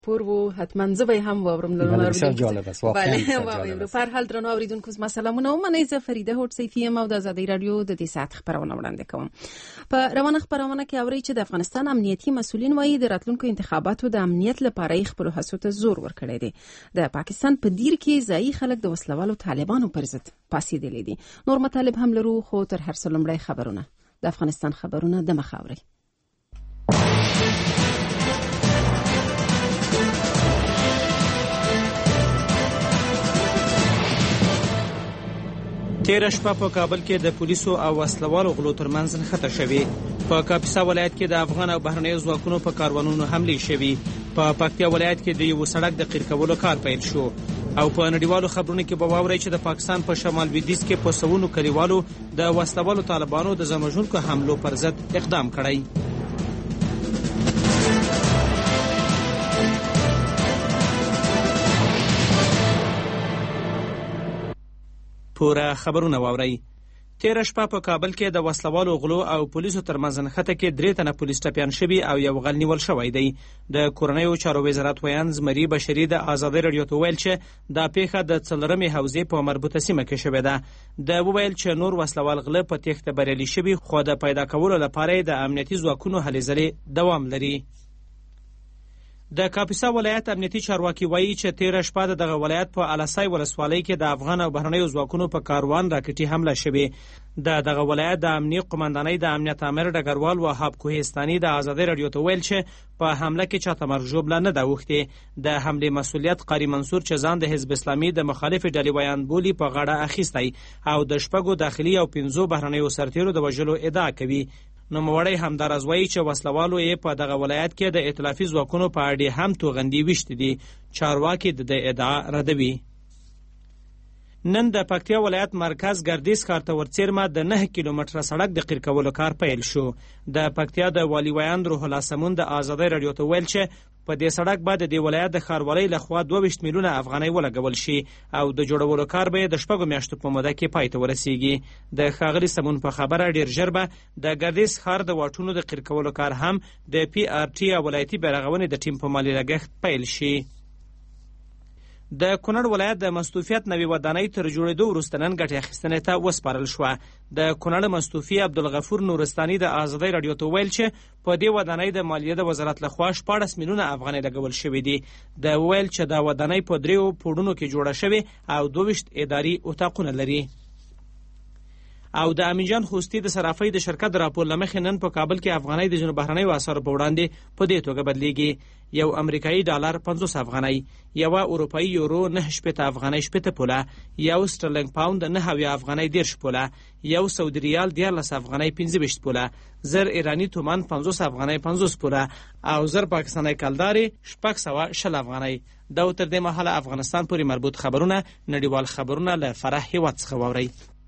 پور و حتما زه به هم واورم بسیار جالب است واقعا. په هر حال درنو اوریدونکو زما سلامونه او منۍ زه فریده هوډ سیفی یم او د ازادۍ راډیو د دې ساعت خبرونه وړاندې کوم. په روانه خبرونه کې اوري چې د افغانستان امنیتي مسؤلین وایي د راتلونکو انتخاباتو د امنیت لپاره یې خپل هڅو ته زور ورکړی دی. د پاکستان په دیر کې ځایي خلک د وسلوالو طالبانو پر ضد پاسېدلي دي. نور مطالب هم لرو، خو تر هر څه لومړی خبرونه د افغانستان خبرونه د مخ اوري. تیر شپه په کابل کې د پولیسو او وسلوالو غلو ترمنځ نښته شوې. په کاپیسا ولایت کې د افغان او بهرنیو ځواکونو په کاروانونو حملې شوې. په پکتیا ولایت کې د یو سړک د قیر کولو کار پیل شو. او په نړیوالو خبرونو کې به واورئ چې د پاکستان په شمال لویدیځ کې په سوونو کلیوالو د وسلوالو طالبانو د ځانوژونکو حملو پر ضد اقدام کړی. پوره خبرونه واورئ. تیر شپه په کابل کې د وسلوالو غلو او پولیسو ترمنځ نښته کې 3 تنه پولیس ټپیان شوي او یو غل نیول شوی دی. د کورنیو چارو وزارت ویان زمري بشري د ازادۍ راډیو ته ویل چې دا پیښه د څلورمې حوزې په مربوطه سیمه کې شوې ده. د وویل چې نور وسلوال غله په تېښته بریالي شوي، خو د پیدا کولو لپاره د امنیتي ځواکونو هلې ځلې دوام لري. د کاپیسا ولایت امنیتي چارواکي وایي چې تیر شپه دغه ولایت په الاسای ولسوالۍ کې د افغان او بهرنیو ځواکونو په کاروان راکټي حمله شوې. دغه ولایت د امنیي قومندانۍ د امنیت امر ډګروال وهاب کوهستاني د ازادۍ راډیو ته ویل چې په حمله کې چاته مرګ ژوبله نه ده اوښتې. د حملې مسؤلیت قاری منصور چې ځان د حزب اسلامي د مخالفې ډلې ویان بولي په غاړه اخیستی او د 6 داخلي او 5 بهرنیو سرتیرو د وژلو ادعا کوي. نوموړی همداراز وایي چې وسلوالو یې په دغه ولایت کې د ائتلافي ځواکونو په اډې هم توغندي ویشتې دي. چارواکي د ادعا ردوي. نن د پکتیا ولایت مرکز ګردیز ښار ته ورڅیرمه د 9 کیلومتره سړک د قیر کولو کار پیل شو. د پکتیا د والي ویان روح الله سمون د ازادۍ راډیو ته ویل چې په دې سړک به د دې ولایت د ښاروالۍ لخوا 22 میلیونه افغانۍ ولګول شي او د جوړولو کار به د 6 میاشتو په موده کې پای ته ورسیږي. د ښاغلي سمون په خبره ډیر ژر به د ګردیز ښار د واټونو د قیر کولو کار هم د پی آر ټي او ولایتي بیارغونې د ټیم په مالي لګښت پیل شي. د کونړ ولایت د مستوفیت نوې ودانۍ تر جوړېدو وروسته نن ګټې اخیستنې ته وسپارل شوه. د کونړ مستوفي عبدالغفور نورستاني د ازادۍ راډیو ته ویل چې په دې ودانۍ د مالیې د وزارت لخوا 14 میلیونه افغانۍ لګول شوي دي. د ویل چې دا ودانۍ په 3 پوړونو کې جوړه شوې او 22 اداري اتاقونه لري. او د امین جان خوستی د صرافۍ د شرکت راپور لمخې نن په کابل کې افغانۍ د جنوب بهرنیو اسعارو په وړاندې په دې توګه بدلیږي. یو امریکایي ډالر 50 افغانۍ، یو اروپایي یورو 9 افغانۍ 8 پوله، یو سترلنګ پاوند 9 افغانۍ 10 پوله، یو سعودي ریال 14 افغانۍ 15 پوله، زر ایرانی تومان 50 افغانۍ 50 پوله او زر پاکستاني کلداري 610 افغانۍ. دا تر دې مهاله افغانستان پورې مربوط خبرونه نړیوال خبرونه له فرح هیواد څخه واورئ.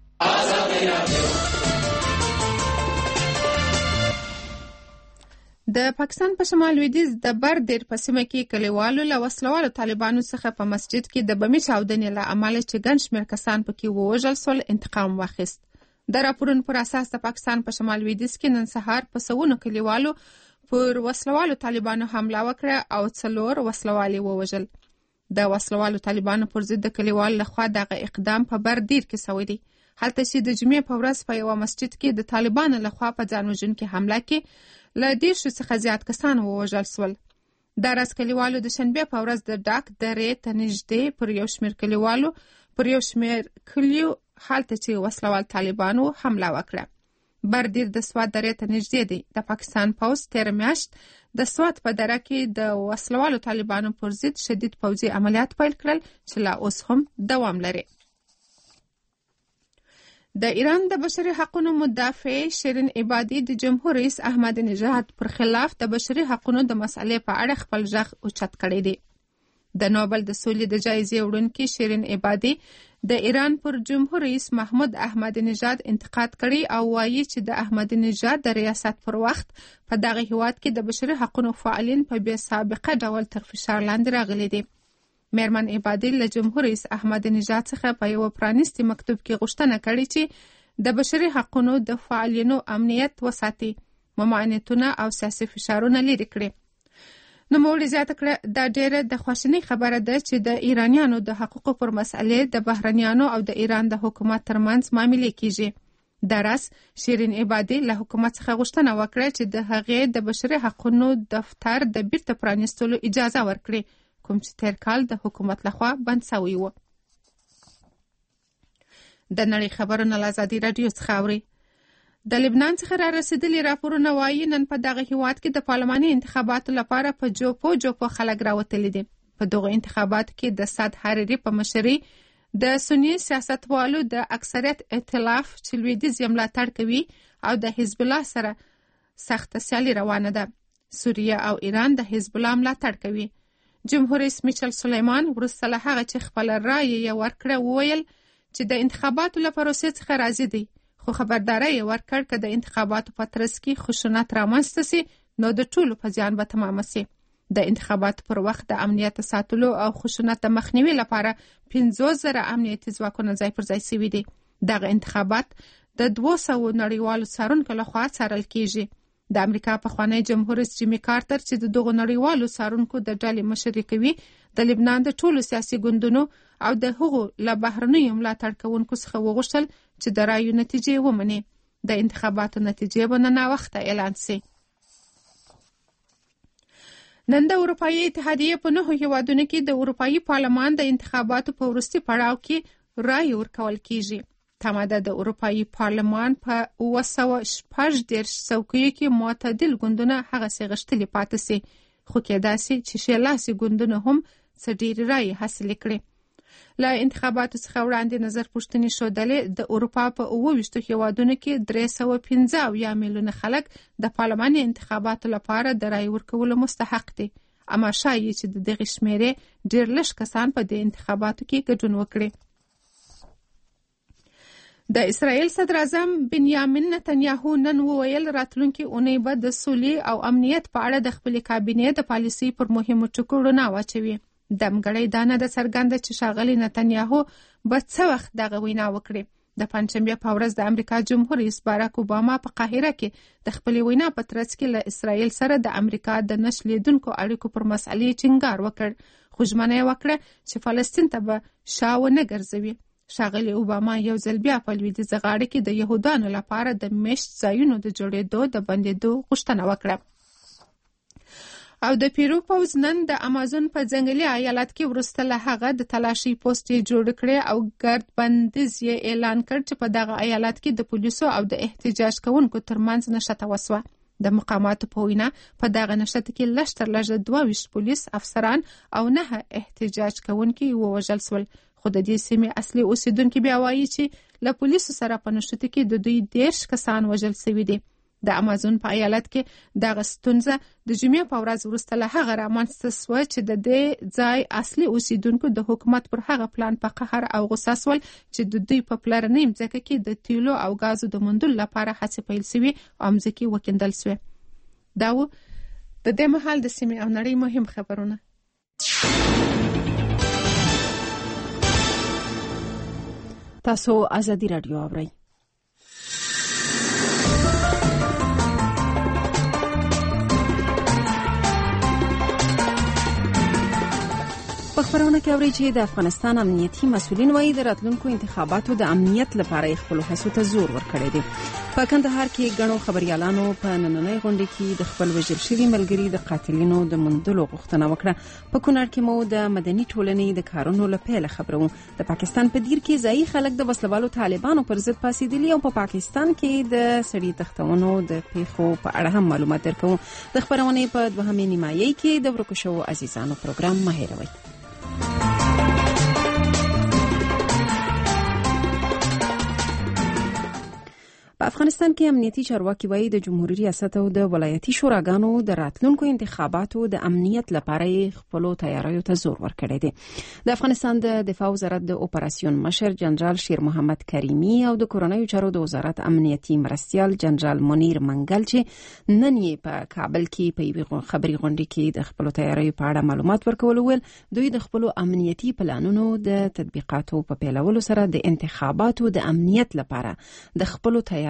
د پاکستان په شمال لویدیځ د بردیر په سیمه کې کلیوالو له وسلوالو طالبانو څخه په مسجد کې د بمي چاودنې له امله چې ګڼ شمېر کسان پکې ووژل سول انتقام واخیست. د راپورونو پر اساس د پاکستان په شمال لویدیځ کې نن سهار په سوونو کلیوالو پر وسلوالو طالبانو حمله وکړه او 4 وسلوال ووژل. د وسلوالو طالبانو پر ضد د کلیوالو لخوا دغه اقدام په بردیر کې شوی دی. هلته چې د جمعې په ورځ په یو مسجد کې د طالبانو لخوا په ځانوژونکې حمله کې له 10 څخه زیات کسان ووژل شول. د راز کلیوالو د شنبې په ورځ د ډاک درې ته نږدې پر یو شمېر کلیوالو پر یو شمېر کلیو هلته چې وسلوال طالبانو حمله وکړه. بردیر د سوات درې ته نږدې دی. د پاکستان پوځ تیر میاشت د سوات په دره کې د وسلوالو طالبانو پر ضد شدید پوځي عملیات پیل کړل چې لا اوس هم دوام لري. د ایران د بشري حقوقو مدافع شیرین عبادی د جمهور رئیس احمد نژاد پر خلاف د بشري حقوقو د مسئلې په اړه خپل غږ اوچت کړی دی. د نوبل د سولې د جایزې وړونکي شیرین عبادی د ایران پر جمهور رئیس محمود احمد نژاد انتقاد کړی او وایي چې د احمد نژاد د ریاست پر وخت په دغه هیواد کې د بشري حقوقو فعالین په بې سابقه ډول تر فشار لاندې راغلي دي. میرمن عبادی له جمهور رئیس احمد نژاد څخه په یو پرانیستي مکتوب کې غوښتنه کړې چې د بشري حقوقو د فعالینو امنیت وساتي، ممانعتونه او سیاسي فشارونه لرې کړي. نوموړي زیاته کړه دا ډیره د خواشینۍ خبره ده چې د ایرانیانو د حقوقو پر مسئلې د بهرنیانو او د ایران د حکومت ترمنځ معاملې کیږي. د راس شیرین عبادي له حکومت څخه غوښتنه وکړه چې د هغې د بشري حقوقو دفتر د بیرته پرانیستلو اجازه ورکړي، کوم چې تیر کال د حکومت لخوا بند شوی و. د نړۍ خبرونه له ازادي راډیو څخه اوري. د لبنان څخه را رسیدلي راپورونه وایي نن په دغه هیواد کې د پارلماني انتخاباتو لپاره په جوپو خلک راوتلي دي. په دغه انتخاباتو کې د سعد حریري په مشرۍ د سنی سیاستوالو د اکثریت ائتلاف چې لویدیځ یې ملاتړ کوي او د حزب الله سره سخته سیالي روانه ده. سوریه او ایران د حزب الله ملاتړ کوي. جمهور رئیس میچل سلیمان وروسته له هغه چې خپل رای یې ورکړه وویل چې د انتخاباتو له پروسې څخه راضي دی، خو خبرداری یې ورکړ که د انتخاباتو په ترڅ کې خشونت رامنځته سي نو د ټولو په زیان به تمامه سي. د انتخاباتو پر وخت د امنیت ساتلو او خشونت د مخنیوي لپاره 50,000 امنیتي ځواکونه ځای پر ځای شوي دي. دغه انتخابات د 200 نړیوالو څارونکو لخوا څارل کیږي. د امریکا پخوانی جمهور رئیس جیمي کارتر چې د دغو نړیوالو څارونکو د ډلې مشري کوي، د لبنان د ټولو سیاسي ګوندونو او د هغو له بهرنیو ملاتړ کوونکو څخه وغوښتل چې د رایو نتیجې ومني. د انتخاباتو نتیجې به نه ناوخته اعلان سي. نن د اروپایي اتحادیې په 9 هیوادونو کې د اروپایي پارلمان د انتخاباتو په وروستي پړاو کې رای ورکول کیږي. تمه ده د اروپایي پارلمان په 214 څوکیو کې معتدل ګوندونه هغسې غښتلي پاتې سي، خو کېدای سي چې شلاسي ګوندونه هم څه ډېرې رایې حاصلې کړي. له انتخاباتو څخه وړاندې نظر پوښتنې ښودلې د اروپا په 28 هیوادونو کې 315 میلیونه خلک د پارلماني انتخاباتو لپاره د رای ورکولو مستحق دي، اما ښایي چې د دغې شمیرې ډېر لږ کسان په دې انتخاباتو کې ګډون وکړي. د اسرائیل صدر اعظم بنیامین نتنیاهو نن وویل راتلونکي اونۍ به د سولې او امنیت په اړه د خپلې کابینې د پالیسۍ پر مهمو ټکو رڼا واچوي. دمګړۍ دا نه ده څرګنده چې ښاغلي نتنیاهو به څه وخت دغه وینا وکړي. د پنجشنبې په ورځ د امریکا جمهور رئیس باراک اوباما په قاهره کې د خپلې وینا په ترڅ کې له اسرائیل سره د امریکا د نه شلېدونکو اړیکو پر مسئلې ټینګار وکړ، خو ژمنه یې وکړه چې فلسطین ته به شا ونه ګرځوي. ښاغلي اوباما یو ځل بیا په لویدیځه غاړه کې د یهودانو لپاره د میشت ځایونو د جوړېدو د بندېدو غوښتنه وکړه. او د پیرو پوځ نن د امازون په ځنګلي ایالت کې وروسته له هغه د تلاشۍ پوسټ یې جوړ کړی او ګرد بندیز یې اعلان کړ چې په دغه ایالت کې د پولیسو او د احتجاج کوونکو ترمنځ نښته وسوه. د مقاماتو په وینا په دغه نښته کې لږ تر لږه 22 پولیس افسران او 9 احتجاج کوونکي ووژل شول، خو د دې سیمې اصلي اوسیدونکي بیا وایي چې له پولیسو سره په نښتو کې د دوی 10 کسان وژل شوي دي. د امازون په ایالت کې دغه ستونزه د جمعې په ورځ وروسته له هغه رامنځته شوه چې د دې ځای اصلي اوسیدونکو د حکومت پر هغه پلان په قهر او غوسه شول چې د دوی په پلرنۍ مځکه کې د تیلو او غازو د موندلو لپاره هڅې پیل شوې او مځکې وکیندل شوې. دا و د دې مهال د سیمې او نړۍ مهم خبرونه. تاسو ازادي راډیو اورئ. په خبرونه کې اورئ چې د افغانستان امنیتي مسؤلین وایي د راتلونکو انتخاباتو د امنیت لپاره خپل هڅو ته زور ورکړی دی. په کندهار کې ګڼو خبريالانو په نننۍ غونډه کې د خپل وژل شوي ملګري د قاتلینو د موندلو غوښتنه وکړه. په کونړ کې مو د مدني ټولنې د کارونو لپاره خبرو. د پاکستان په دیر کې ځایي خلک د وسلوالو طالبانو پر ضد پاسېدلي او په پاکستان کې د سړي تختونو د پیښو په اړه هم معلومات درکوو. د خبرونې په دوهمې نیمایي کې د ورکو شوو عزیزانو پروګرام مه هېروئ. په افغانستان کې امنیتي چارواکي وایي د جمهوریت ریاست او د ولایتي شوراګانو د راتلونکو انتخاباتو د امنیت لپاره خپل تیاریو ته زور ورکړی دی. د افغانستان د دفاع وزارت د اپراسیون مشر جنرال شیر محمد کریمی او د کورنیو چارو د وزارت امنیتي مرستیال جنرال منیر منګل چې نن یې په کابل کې په یوه خبري غونډه کې د خپل تیاریو په اړه معلومات ورکول ول دوی د خپل امنیتي پلانونو د تطبیقاتو په پیلولو سره د انتخاباتو د امنیت لپاره د خپل تیاری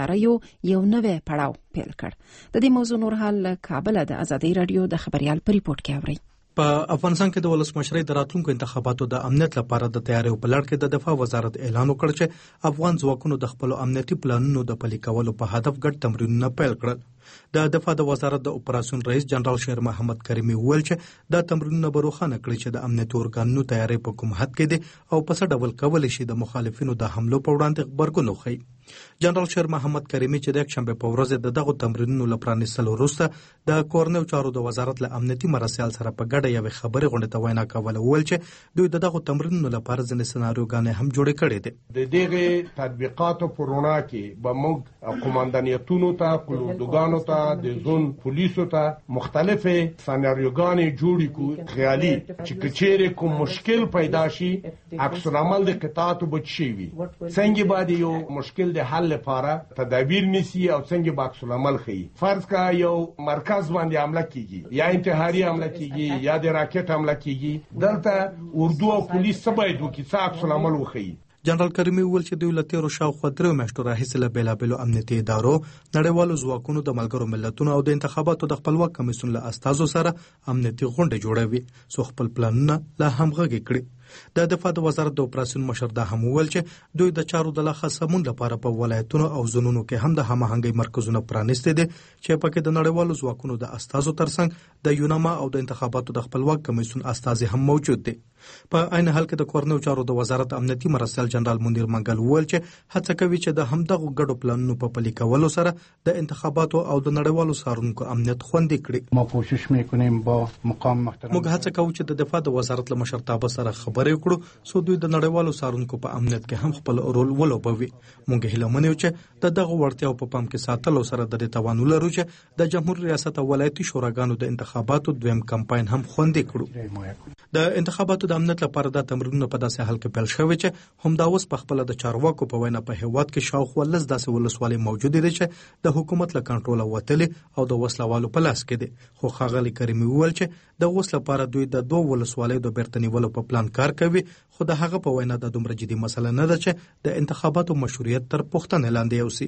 تیاریو یو نوی پړاو پیل کړ. د دې موضوع نور حال له کابل د ازادي رادیو د خبريال په ریپورت کې اوري. په افغانستان کې د ولسمشرۍ د راتلونکو انتخاباتو د امنیت لپاره د تیاریو په لړ کې د دفاع وزارت اعلان وکړ چې افغان ځواکونو د خپل امنیتي پلانونو د پلي کولو په هدف ګډ تمرینونه پیل کړل. د دفاع د وزارت د اپراسیون رئیس جنرال شیر محمد کریمي وویل چې دا تمرینونه به روښانه کړي چې د امنیتي ارګانونو تیاری په کوم حد کې دي او په څه ډول کولی شي د مخالفینو د حملو په وړاندې غبرګون وښيي. جنرال شیر محمد کریمي چې د یکشنبه په ورځ د دغو تمرینونو لپاره پرانیستلو وروسته د کورنیو چارو د وزارت له امنیتي مرسیال سره په ګډه یوې خبرې غونډې ته وینا کوله. وویل چې دوی د دغو تمرینونو لپاره ځینې سناریوګانې هم جوړې کړې دي. د دغه تطبیقاتو په رڼا کې به موږ قوماندانیتونو ته، قلودوګانو ته، د زون پولیسو ته مختلفه سناریوګانې جوړې کو خیالي چې کچېره کوم مشکل پیدا شي عکس العمل د قطاعاتو بچي وي، څنګه باندې یو مشکل د حل لپاره تدابیر نیسي او څنګه عکس العمل خي. فرض کا یو مرکز باندې حمله کیږي یا انتحاري حمله کیږي یا د راکټ حمله کیږي، دلته اردو او پولیس څه باید وکړي، څه عکس العمل وخی. جنرال کریمي وویل چې دوی له تیرو شاوخوا 3 میاشتو راهیسې له بېلابېلو امنیتي ادارو، نړیوالو ځواکونو، د ملګرو ملتونو او د انتخاباتو د خپلواک کمیسیون له استازو سره امنیتي غونډې جوړوي څو خپل پلانونه لا همغږي کړي. د دفاع د وزارت د اپراسیون مشر دا هم وویل چې دوی د چارو د لا سمون لپاره په ولایتونو او زونونو کې هم د هماهنګۍ مرکزونه پرانیستي دي چې پکې د نړیوالو ځواکونو د استازو ترڅنګ د یوناما او د انتخاباتو د خپلواک کمیسیون استازي هم موجود دي. په عین حال کې د کورنیو چارو د وزارت امنیتي مرسل جنرال منیر منګل وویل چې هڅه کوي چې د همدغو ګډو پلانونو په پلي کولو سره د انتخاباتو او د نړیوالو څارونکو امنیت خوندي کړي. ما کوشش میکنیم با مقام محترم موږ هڅه کوو چې د دفاع د وزارت له مشرتابه سره خبرې وکړو سو دوی د نړیوالو څارونکو په امنیت کې هم خپل رول ولوبوي. موږ هیله منو چې د دغه وړتیاو په پام کې ساتلو سره د دې توان ولرو چې د جمهور ریاست او ولایتي شوراګانو د انتخاباتو دویم کمپاین هم خوندي کړو. د انتخاباتو د امنیت لپاره د تمرینونو په داسې حال کې پیل شوی چې همدا اوس په خپل د چارواکو په وینا په هیواد کې شاوخوا 10 داسې ولسوالۍ موجود دي چې د حکومت له کنټروله وتلې او د وسلوالو په لاس کې دي. خو ښاغلي کریمي وویل چې د اوس لپاره دوی د 2 ولسوالیو د بیرته نیولو په پلان کار کوي، خو د هغه په وینا د دومره جدي مسله نه ده چې د انتخاباتو مشروعیت تر پوښتنې لاندې یوسي.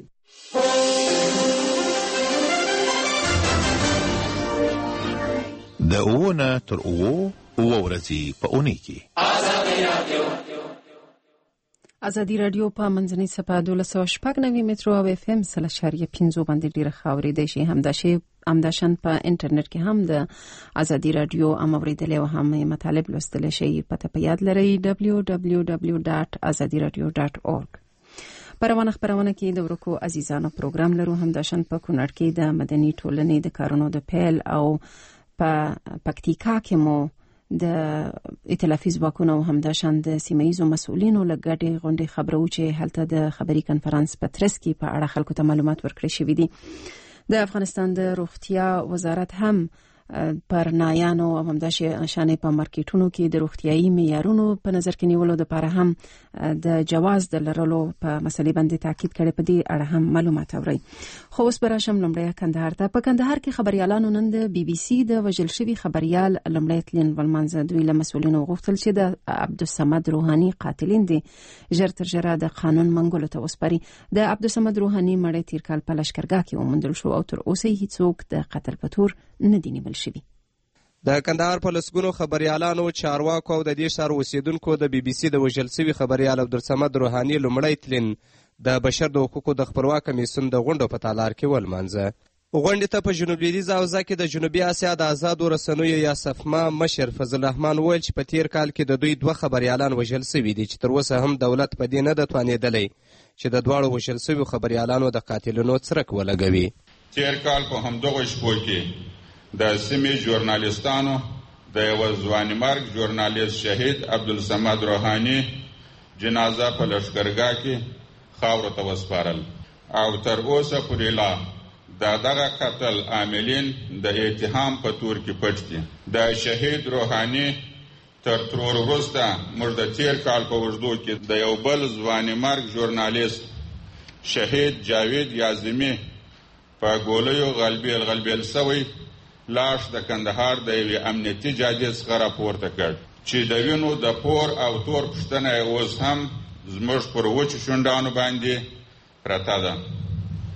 د اوونه تر اوه ورځې په اونۍ کې ازادي رادیو په منځنۍ صفحه 1290 مترو او اف ام 3.5 باندې ډیره خاورې شي همداشان په انټرنیټ کې هم د ازادي رادیو اموریدل او هم مطالب لوستل شي. پته په یاد لرئ www.azadiradio.org. پروانه خبرونه کې د ورکو عزیزانو پروګرام لرو. همداشان په کونړ کې د مدني ټولنې د کارونو د پیل او په پکتیکا کې مو د ائتلافي ځواکونو او همداشان د سیمه‌ایزو مسؤلینو له ګډې غونډې خبرو چې هلته د خبري کنفرانس په ترڅ کې په اړه خلکو ته معلومات ورکړي شوي دي. د افغانستان د روغتیا وزارت هم پر نایانو او همداشان په مارکیټونو کې د روغتیايي معیارونو په نظر کې نیولو لپاره هم د جواز د لرلو په مسلې باندې تاکید کړي. په دې اړه هم معلومات اوري. خو اوس به راشم لومړی کندهار ته. په کندهار کې خبريالانو نن د بي بي سي د وژل شوي خبريال لومړی تلین ولمانځه. دوی له مسؤلینو غوښتل چې د عبدالصمد روحاني قاتلین دي ژر تر ژره د قانون منګولو ته وسپاري. د عبدالصمد روحاني مړی تیر کال په لشکرګاه کې وموندل شو او تر اوسه هیڅوک د قتل په تور نه دي نیول شوي. د کندهار په لسګونو خبريالانو، چارواکو او د دې ښار اوسیدونکو د بي بي سي د وژل شوي خبريال عبدالصمد روحاني لومړی تلین د بشر د حقوقو د خپلواک کمیسیون د غونډو په تالار کې ولمانځه. غونډې ته په جنوب لویدیځ حوزه کې د جنوبي اسیا د آزادو رسنیو یا سفما مشر فضل الرحمن وویل چې په تیر کال کې د دوی 2 خبريالان وژل شوي دي چې تر اوسه هم دولت په دې نه ده توانېدلی چې د دواړو وژل شویو خبريالانو د قاتلینو څرک ولګوي. تیر کال په همدغو شپو کې د سیمې ژورنالیستانو د یوه ځوانمرګ ژورنالیست شهید عبدالصمد روحاني جنازه په لشکرګاه کې خاورو ته وسپارل او تر اوسه پورې لا د دغه قتل عاملین د اتهام په تور کې پټ دي. د شهید روحاني تر ترور وروسته موږ د تیر کال په اوږدو کې د یو بل ځوانمرګ ژورنالیست شهید جاوید یازمي په ګولیو غلبیل سوی لاش د کندهار د یوې امنیتي جادې څخه راپورته کړ چې د وینو د پور او تور پوښتنه اوس هم زموږ پر وچو شونډانو باندې پرته ده.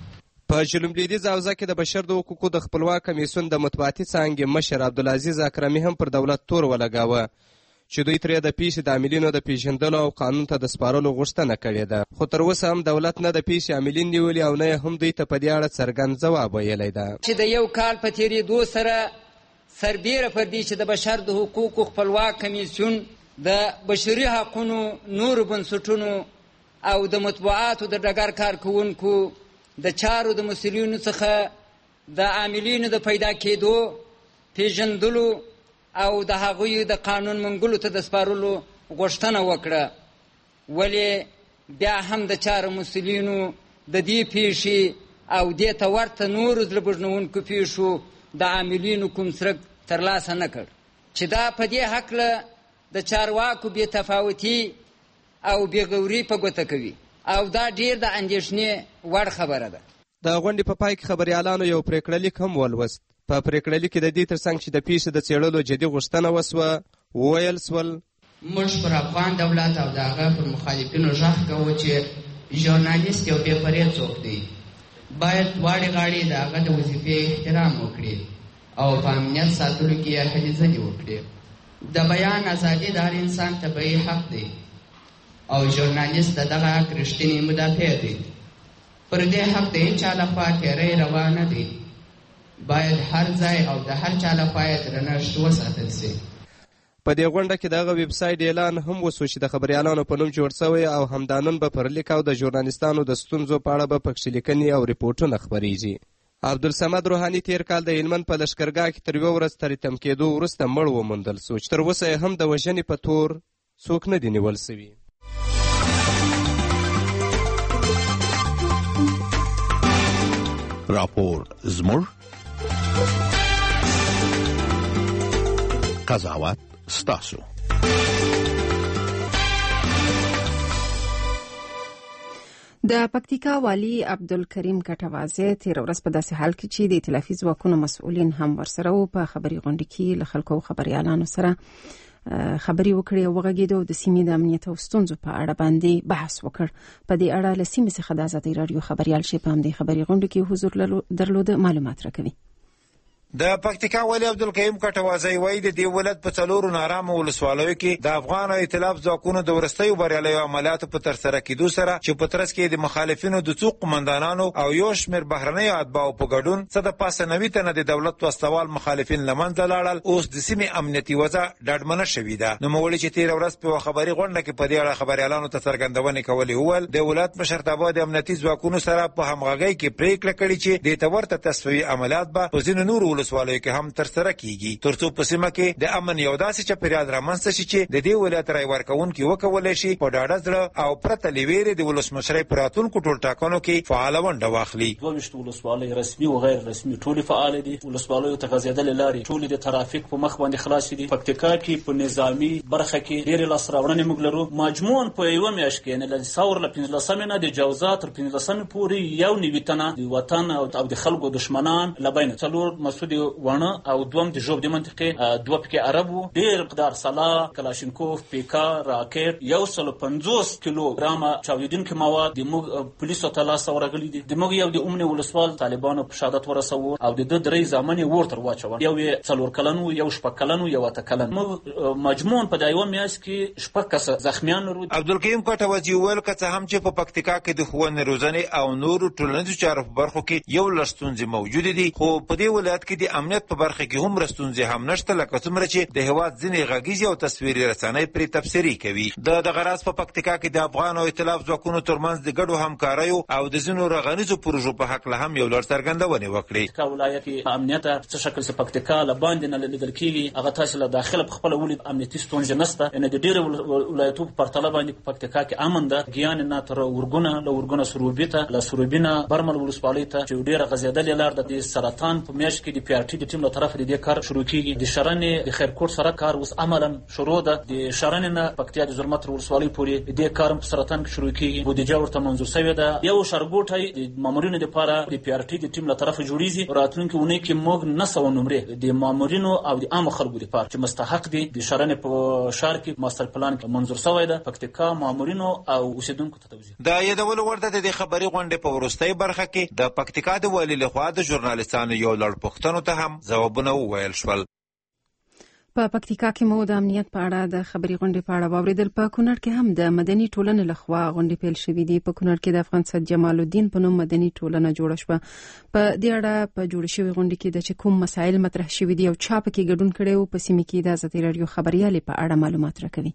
په جنوب لویدیځه حوزه کې د بشر د حقوقو د خپلواک کمیسیون د مطبوعاتي څانګې مشر عبدالعزیز اکرمي هم پر دولت تور ولګاوه چې دوی ترې د پیښې د عاملینو د پیژندلو او قانون ته د سپارلو غوښتنه کړې ده، خو تر اوسه هم دولت نه د پیښې عاملین نیولي او نه هم دوی ته په دې اړه څرګند ځواب ویلی ده. چې د یو کال په تېرېدو سره سربیره پر دې چې د بشر د حقوقو خپلواک کمیسیون د بشري حقونو نورو بنسټونو او د مطبوعاتو د ډګر کارکوونکو د چارو د مسؤلینو څخه د عاملینو د پیدا کېدو، پیژندلو او د هغوی د قانون منګلو ته د سپارلو غوښتنه وکړه، ولې بیا هم د چارو مسؤلینو د دې پیښې او دې ته ورته نورو زړه بوږنوونکو پیښو د عاملینو کوم څرک ترلاسه نه کړ، چې دا په دې هکله د چارواکو بې تفاوتي او بېغوري په ګوته کوي او دا ډیر د اندېښنې وړ خبره ده. د غونډې په پای کې خبریالانو یو پریکړه لیک هم ولوست. په پریکړه لیک کې د دې ترڅنګ چې د پیښې د څېړلو جدي غوښتنه وسوه، وویل سول موږ پر افغان دولت او د هغه پر مخالفینو غږ کوو چې ژورنالیست یو بې پرې څوک دی، باید دواړې غاړې د هغه د وظیفې احترام وکړي او په امنیت ساتلو کې یې هلې ځلې وکړي. د بیان ازادي د هر انسان طبیعي حق دی او ژورنالیست د دغه حق رښتینی مدافع دی. پر دې حق د هېچا لخوا تېری روا نه دی، باید هر ځای او د هر چا لخوا یې درنښت وساتل سي. په دې غونډه کې دغه ویب سایټ اعلان هم وسو چې د خبریالانو په نوم جوړ شوی او همدا نن به پر لیک او د ژورنالیستانو د ستونزو په اړه به پکښې لیکنې او ریپورټونه خپریږي. عبدالصمد روحاني تیر کال د هلمند په لښکرګاه کې تر یوه ورځ تر تم کېدو وروسته مړ وموندل سو، چې تر اوسه هم د وژنې په تور څوک نه دي نیول سوي. راپور زموږ قضاوت ستاسو. د پکتیکا والی عبدالکریم کټوازی تیر ورځ په داسې حال کې چې د ائتلافي ځواکونو مسؤلین هم ورسره وو په خبري غونډه کې له خلکو او خبريالانو سره خبري وکړي او وغږېدو د سیمې د امنیت او ستونزو په اړه باندې بحث وکړ. په دې اړه له سیمې څخه د ازادۍ راډیو خبريال شي په همدې خبري غونډه کې حضور درلود معلومات راکوي. د پکتیکا والی عبدالکریم کټوازی وایي د دې ولایت په څلورو نارامو ولسوالیو کې د افغان ائتلاف ځواکونو د وروستیو بریالیو عملیاتو په ترسره کېدو سره چې په ترڅ کې د مخالفینو د څو قمندانانو او یو شمېر بهرنیو اتباعو په ګډون څه د پاسه 90 تنه د دولت وسلوال مخالفین له منځه لاړل. اوس د سیمې امنیتي وضع ډاډمنه شوې ده. نوموړي چې تېره ورځ په خبري غونډه کې په دې اړه خبریالانو ته څرګندونې کولې وویل د ولایت مشرتابه د امنیتي ځواکونو سره په همغږۍ کې پریکړه کړې چې د دې ته ورته تصفیوي عملیات به په ځینو نورو ولسوالیو کې هم ترسره کیږي ترڅو په سیمه کې د امن یو داسې چاپیریال رامنځته شي چې د دې ولایت رای ورکوونکي وکولی شي په ډاډه زړه او پرته له ویرې د ولسمشرۍ په راتلونکو ټولټاکنو کې فعاله ونډه واخلي. 22 ولسوالۍ رسمي او غیر رسمي ټولې فعال دي. ولسوالیو ته غځېدلې لارې ټولې د ترافیک په مخ باندې خلاصې دي. پکتیکا کې په نظامي برخه کې ډېرې لاسته راوړنې موږ لرو. مجموعاً په یوه میاشت کې له ثور له 15 نه د جوزا تر 15 پورې یو نوي تنه د وطن او د خلکو دشمنان لبین څلور مسعود ونه او دوم د جوب د منطقې دوه پکې عربو ډېر مقدار سلا کلاشینکوف پیکا راکټ 150 کیلوګرام چاودیدونکي مواد د موږ پولیسو ته لاسته ورغلي دي. د موږ یو د امن ولسوال طالبانو په شهادت ورسوو او د درې ځامن ورتر واچول. یو 4 کلنو یو 8 کلنو یو 8 کلن موږ مجموعاً په دایو میاس کې 6 کس زخمیان لرو. عبدالکریم کټوازی ویل که څه هم چې په پکتیکا کې د ښوونې روزنې او نورو ټولنیزو چارو په برخو کې یو لږ ستونزې موجود دي خو په دې ولایت کې د امنیت په برخه کې هم ستونزې هم نشته لکه څومره چې د هېواد ځینې غږیزې او تصویري رسنۍ پرې تبصرې کوي. دغه راز په پکتیکا کې د افغان او ائتلاف ځواکونو ترمنځ د ګډو همکاریو او د ځینو رغنیزو پروژو په هکله هم یو لړ څرګندونې وکړې. پکتیکا ولایت کې امنیت څه شکل چې پکتیکا له باندې نه لیدل کېږي هغه تاسو له داخله په خپله ولید امنیتي ستونزې نشته. یعنې د ډېرو ولایتو په پرتله باندې په پکتیکا کې امن ده. ګیان نه تر ورګونه له ورګونه سروبي ته له سروبي نه برمل ولسوالۍ ته چې ډېره غځېدلې لار ده. د سرطان په میاشت کې د پی آر ټي د ټیم له طرفه د دې کار شروع کیږي. د شرنې د خیرکوټ سره کار اوس عملا شروع ده. د شرنې نه پکتیا د زرمت ولسوالۍ پورې د دې کار په سرطان کې شروع کیږي. بودیجه ورته منظور شوې ده. یو شرګوټی د مامورینو لپاره د پی آر ټي د ټیم له طرفه جوړیږي. راتلونکي اونۍ کې موږ 900 نمرې د مامورینو او د عام خلکو لپاره چې مستحق دي د شرنې په شهر کې ماستر پلان کې منظور شوی ده. پکتیکا مامورینو او اوسیدونکو ته توضیح. د یادولو وړ ده د خبري غونډې په وروستۍ برخه کې د پکتیکا د والي لخوا د ژورنالیستانو یو لړ پوښتنو ته هم ځوابونه وویل شول. په پکتیکا کې مو د امنیت په اړه د خبري غونډې په اړه واوریدل. په کونړ کې هم د مدني ټولنې لخوا غونډې پیل شوې دي. په کونړ کې د افغان سید جمال الدین په نوم مدني ټولنه جوړه شوه. په دې اړه په جوړ شوې غونډې کې د کوم مسایل مطرح شوي دي او چا پکې ګډون کړی و، په سیمه کې د ازادي راډیو خبريالې په اړه معلومات راکوي.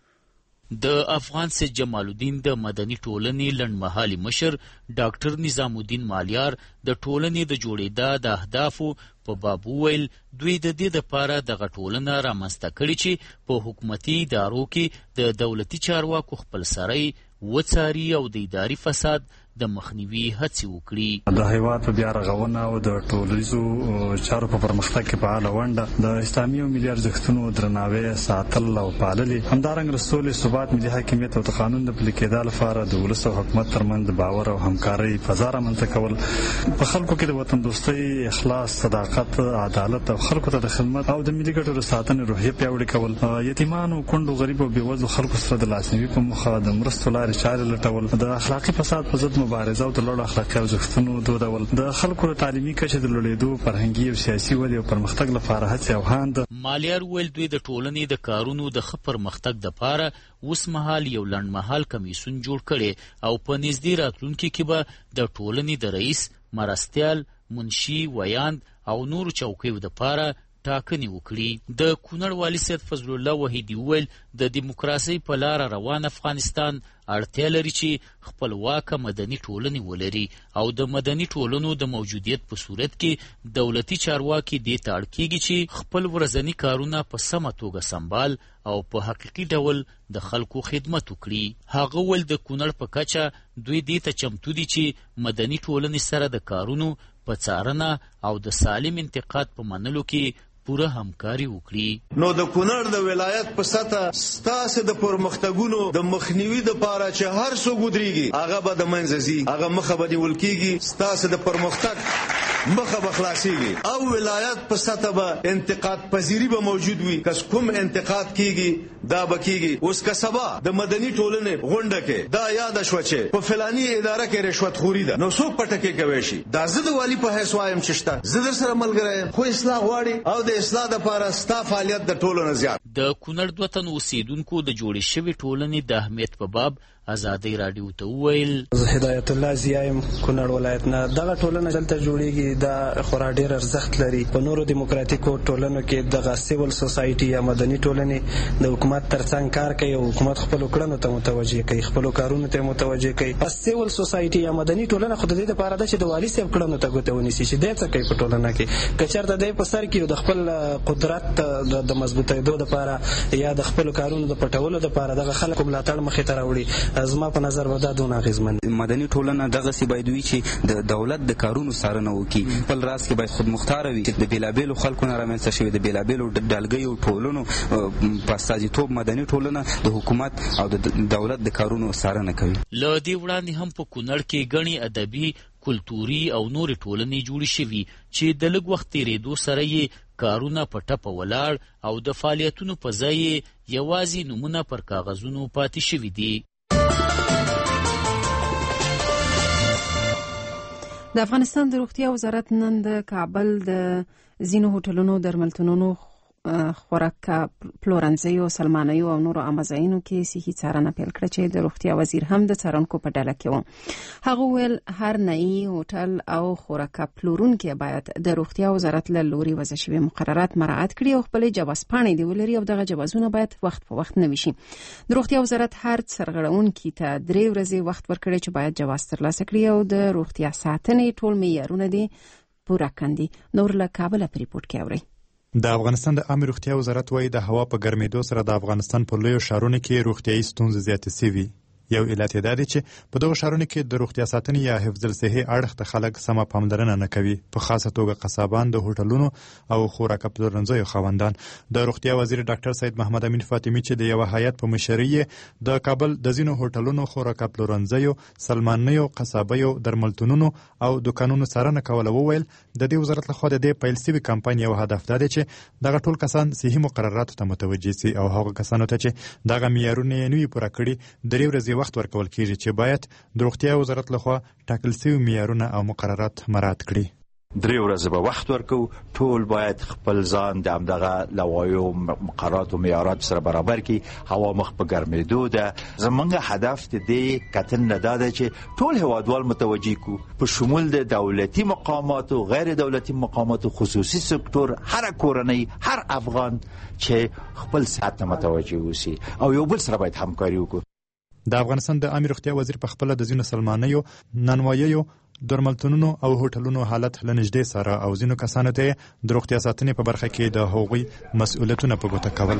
د افغان سید جمال الدین د مدني ټولنې لنډمهالي مشر ډاکټر نظام الدین مالیار د ټولنې د جوړېدا د اهدافو په باب وویل دوی د دې لپاره دغه ټولنه رامنځته کړې چې په حکومتي ادارو کې د دولتي چارواکو خپلسرۍ وڅاري او د اداري فساد د مخنیوي هڅې وکړي. د هیواد په بیا رغونه او د ټولنیزو چارو په پرمختګ کې فعاله ونډه، د اسلامي او ملي ارزښتونو درناوی ساتل او پالل، همدارنګه سولې، ثبات، ملي حاکمیت او د قانون د پلي کېدا لپاره د ولس او حکومت ترمنځ د باور او همکارۍ فضا رامنځته کول، په خلکو کې د وطن دوستۍ، اخلاص، صداقت، عدالت او خلکو ته د خدمت او د ملي ګټو د ساتنې روحیه پیاوړې کول، یتیمانو، کونډو، غریب او بېوزلو خلکو سره د لاسنیوي په موخه د مرستو لارې چارې لټول، د اخلاقي فساد په ضد مبارزه او د لوړو اخلاقي ارزښتونو دودول، د خلکو د تعلیمي کچې د لوړېدو، فرهنګي او سیاسي ودې او پرمختګ لپاره هڅې او هاند. مالیار ویل دوی د ټولنې د کارونو د ښه پرمختګ دپاره اوس مهال یو لنډمهال کمیسیون جوړ کړي او په نږدې راتلونکي کې به د ټولنې د رئیس، مرستیال، منشي، ویاند او نورو چوکیو دپاره ټاکنې وکړي. د کونړ والي سید فضل الله وحیدي وویل د دیموکراسۍ په لاره روان افغانستان اړتیا لري چې خپلواکه مدني ټولنې ولري او د مدني ټولنو د موجودیت په صورت کې دولتي چارواکي دې ته اړ کېږي چې خپل ورځني کارونه په سمه توګه سمبال او په حقیقي ډول د خلکو خدمت وکړي. هغه ویل د کونړ په کچه دوی دې ته چمتو دي چې مدني ټولنې سره د کارونو په څارنه او د سالم انتقاد په منلو کې پوره همکاري وکړي. نو د کونړ د ولایت په سطح ستاسو د پرمختګونو د مخنیوي لپاره چې هر څوک ودرېږي هغه به د منځ ځي، هغه مخه به نیول کېږي، ستاسو د پرمختګ مخه به خلاصېږي او ولایت په سطح به انتقاد پذیری به موجود وي. که کوم انتقاد کېږي دا به کېږي. اوس که سبا د مدني ټولنې غونډه کې دا یاد شوه چې په فلاني اداره کې رشوت خوري ده، نو څوک پټکې کوي شي؟ دا زه د والي په حیث وایم چې شته، زه در سره ملګری یم، خو اصلاح غواړي او د اصلاح لپاره ستا فعالیت د ټولو نه زیات. د کونړ دوه تن اوسیدونکو د جوړې شوې ټولنې د اهمیت په باب ازادي راډیو ته وویل. زه هدایت الله ضیایم، کونړ ولایت نه. دغه ټولنه دلته جوړیږي، دا خورا ډیر ارزښت لري. په نورو دیموکراتیکو ټولنو کې دغه سیول سوسایټي یا مدني ټولنې د حکومت ترڅنګ کار کوي او حکومت خپل کړنو ته متوجه کوي، خپل کارونو ته متوجه کوي. پس سیول سوسایټي یا مدني ټولنه خو د دې لپاره ده چې د والي صاحب کړنو ته ګوته ونیسي چې دې څه کوي په ټولنه کې. که چېرته دی په سر کې د خپل قدرت د مضبوطېدو لپاره یا د خپل کارونو د پټولو لپاره دغه خلکو ملاتړ مخې ته راوړي، زما په نظر دا دونه اغېزمن. مدني ټولنه دغسې باید وي چې د دولت د کارونو څارنه وکړي. خپل راز کې باید خودمختاره وي چې د بېلابېلو خلکو نه رامنځته شوي د بېلابېلو ډلګیو ټولنو په استازیتوب مدني ټولنه د حکومت او د دولت د کارونو څارنه کوي. له دې وړاندې هم په کونړ کې ګڼې ادبي، کلتوري او نورې ټولنې جوړې شوي چې د لږ وخت تېرېدو سره یې کارونه په ټپه ولاړ او د فعالیتونو په ځای یې یوازې نومونه پر کاغذونو پاتې شوي دي. د افغانستان د روغتیا وزارت نن د کابل د ځینو هوټلونو، درملتونونو، خوراک پلورنځیو، سلمانیو او نورو عامه ځایونو کې صحي څارنه پیل کړه چې د روغتیا وزیر هم د څارونکو په ډله کې و. هغه ویل هر نئی هوټل او خوراک پلورونکی باید د روغتیا وزارت له لوري وضع شوي مقررات مراعات کړي او خپل جواز پاڼې دی ولري او دغه جوازونه باید وخت په وخت نوي شي. د روغتیا وزارت هر سرغړونکي ته 3 ورځې وخت ورکړي چې باید جواز ترلاسه کړي او د روغتیا ساتنې ټول معیارونه دي پوره کړي. نور له کابل په ریپورت کې اوري. د افغانستان د عامه روغتیا وزارت وايي د هوا په ګرمېدو سره د افغانستان په لویو ښارونو کې روغتیايي ستونزې زیاتې شوي. یو علت یې دا دی چې په دغو ښارونو کې د روغتیا ساتنې یا حفظ الصحې اړخ ته خلک سمه پاملرنه نه کوي، په خاصه توګه قصابان، د هوټلونو او خوراک پلورنځیو خاوندان. د روغتیا وزیر ډاکټر سید محمد امین فاطمي چې د یوه هیئت په مشرۍ یې د کابل د ځینو هوټلونو، خوراک پلورنځیو، سلمانیو، قصابیو، درملتونونو او دکانونو څارنه کوله، وویل د دې وزارت لخوا د دې پیل سوي کمپاین یو هدف دا دی چې دغه ټول کسان صحي مقرراتو ته متوجه سي او هغه کسانو ته چې دغه معیارونه یې نه وي پوره کړي 3 ورځې وخت ورکول کیږي چې باید د روغتیا وزارت لخوا ټاکل شوي معیارونه او مقررات مراعات کړي. 3 ورځې به وخت ورکو، ټول باید خپل ځان د همدغه لوایحو مقررات او معیارات سره برابر کړي. هوا مخ په ګرمېدو ده. زمونږ هدف د دې کتنه دا ده چې ټول هیوادوال متوجه کو په شمول د دولتي مقاماتو، غیر دولتي مقاماتو، خصوصي سکتور، هر کورنۍ، هر افغان چې خپل صحت ته متوجه وسی او یو بل سره باید همکاري وکړو. د افغانستان د عامه روغتیا وزیر په خپل د ځینو سلمانیو، نانواییو، درملتونونو او هوټلونو حالت لنږدې سره او ځینو کسانو ته د روغتیا ساتنې په برخه کې د هغوی مسؤلیتونه په ګوته کول.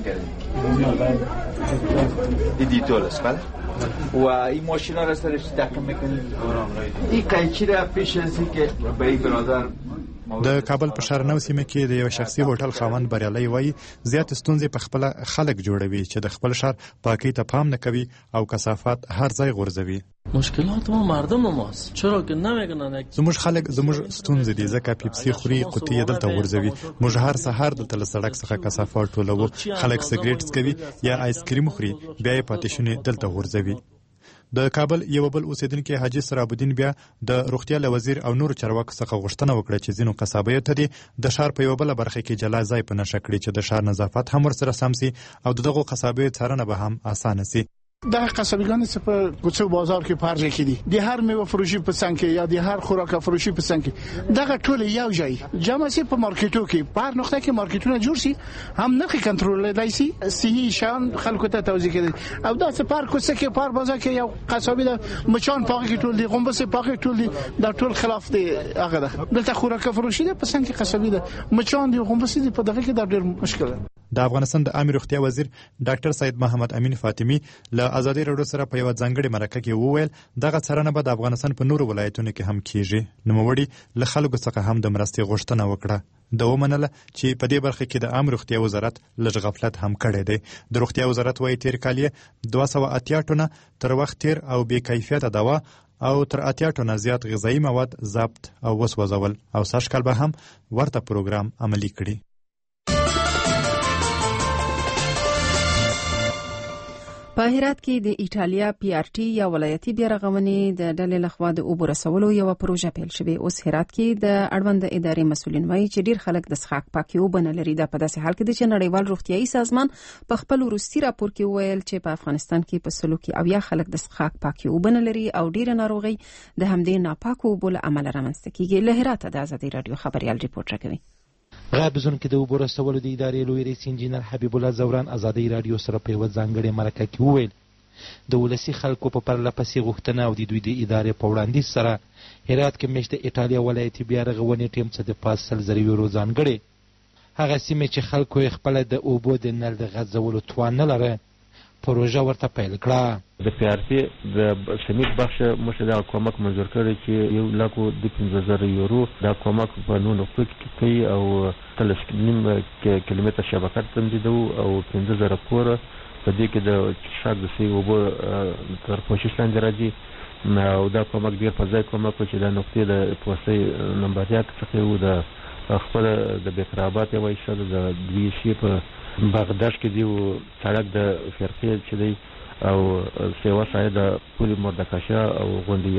و این ماشینا را سرش تعقیم میکنید. این قیچی را پیش ازی که به این برادر د کابل په شارنو سیمه کې د یو شخصي هوټل خاوند بریالي وایي زیات ستونزې په خپل خلک جوړوي چې د خپل شهر پاکۍ ته پام نه کوي او کثافات هر ځای غورځوي. مشکلات ما مردم ماست، چرا که نمیگنن زموږ خلک زموږ ستونزې دي ځکه پیپسي خوري، قوطۍ دلته غورځوي. موږ هر سهار دلته له سړک څخه کثافات ټولوو. خلک سګریټ څکوي یا آیس کریم خوري، بیا یې پاتې شونې دلته غورځوي. د کابل یو بل اوسیدونکي حاجي سراب الدین بیا د روغتیا له وزیر او نور چارواکو څخه غوښتنه وکړه چې ځینو قصابیو ته د ښار په یو بل برخه کې جلا ځای په نشه کړي چې د ښار نظافت هم ورسره سم سي او دغه قصابیو څارنه به هم اسانه سي. در قصابیگان سپر کوڅه بازار کې پارچه کړي د هر میوه فروشي په څنګ کې یا د هر خوراک فروشي په څنګ کې دغه ټول یو ځای جمع سي په مارکیټو کې په هر نقطه کې مارکیټونه جوړ سي، هم نرخ کنټرول شي، صحي شان خلکو ته توزیع کړي. او دا سپر کوڅه کې پار بازار کې یو قصابي د مچان پاک کې ټول دي، غومبس پاک ټول دي، دا ټول خلاف دي. هغه ده دلته خوراک فروشي ده په څنګ کې قصابي ده، مچان دي، غومبس دي، په دغه کې دا ډېر مشکل ده. د افغانستان د عامه روغتیا وزیر ډاکټر سید محمد امین فاطمي له ازادي راډیو سره په یو ځانګړي مرکه کې وویل دغه څارنه به د افغانستان په نورو ولایتونو کې هم کیږي. نوموړي له خلکو څخه هم د مرستې غوښتنه وکړه. د ومنله چې په دې برخه کې د عامه روغتیا وزارت لږ غفلت هم کړی دی. د روغتیا وزارت وايي تیر کال یې 280 ټنه تر وخت تیر او بې کیفیته دوا او تر 80 ټنه زیات غذایی مواد ضبط او وسوځول او سږ کال به هم ورته پروګرام عملي کړي. په هرات کې د ایټالیا PRT یا ولایتي بیارغونې د ډلې لخوا د اوبو رسولو یو پروژه پیل شوې. اوس هرات کې د اړوند ادارې مسؤلین وایي چې ډیر خلک د څښاک پاکي اوبه نه لري. دا په داسې حال کې دی چې نړیوال روغتیايي سازمان په خپل وروستي راپور کې ویل چې په افغانستان کې په سلو کې 80 خلک د څښاک پاکي اوبه نه لري او ډیر ناروغي د همدې ناپاکو اوبو له امله رامنځته کیږي. له هرات د ازادي رادیو خبريال ریپورت راکوي. غابزون کې د اوبو رسولو د ادارې لوی رئیس انجینر حبیب الله زوران ازادي رادیو سره په یوه ځانګړې مرکه کې وویل د ولسي خلکو په پرله پسې غوښتنه او د دوی د ادارې په وړاندیز سره هرات کې میاشت د ایټالیا ولایتي بیارغونې ټیم څخه د 500 زره یورو ځانګړې هغه سیمې چې خلکو یې خپله د اوبو د نل د غځولو توان نه لره پروژه ورته پیل کړه. د PRT د سمیت بخش مشه دا کومک منظور کړی چې 1,15,000 یورو دا کومک په 9 نقطو کې کوي او 3.5 کیلومتر شبکه تمدیدو او 15,000 کور په دې کې د شاک د سی اوبو تر پوښښ لاندې راځي او دا کومک ډیر په ځای کومک چې دا نقطې د پوسټي نمبر 1 څخه و د خپل د بکرابات یو ایشاده د دوی شي په بغداد کې دی سړک د فرقې چې دی او سیوا ساید پولی مردکاشا او غوندی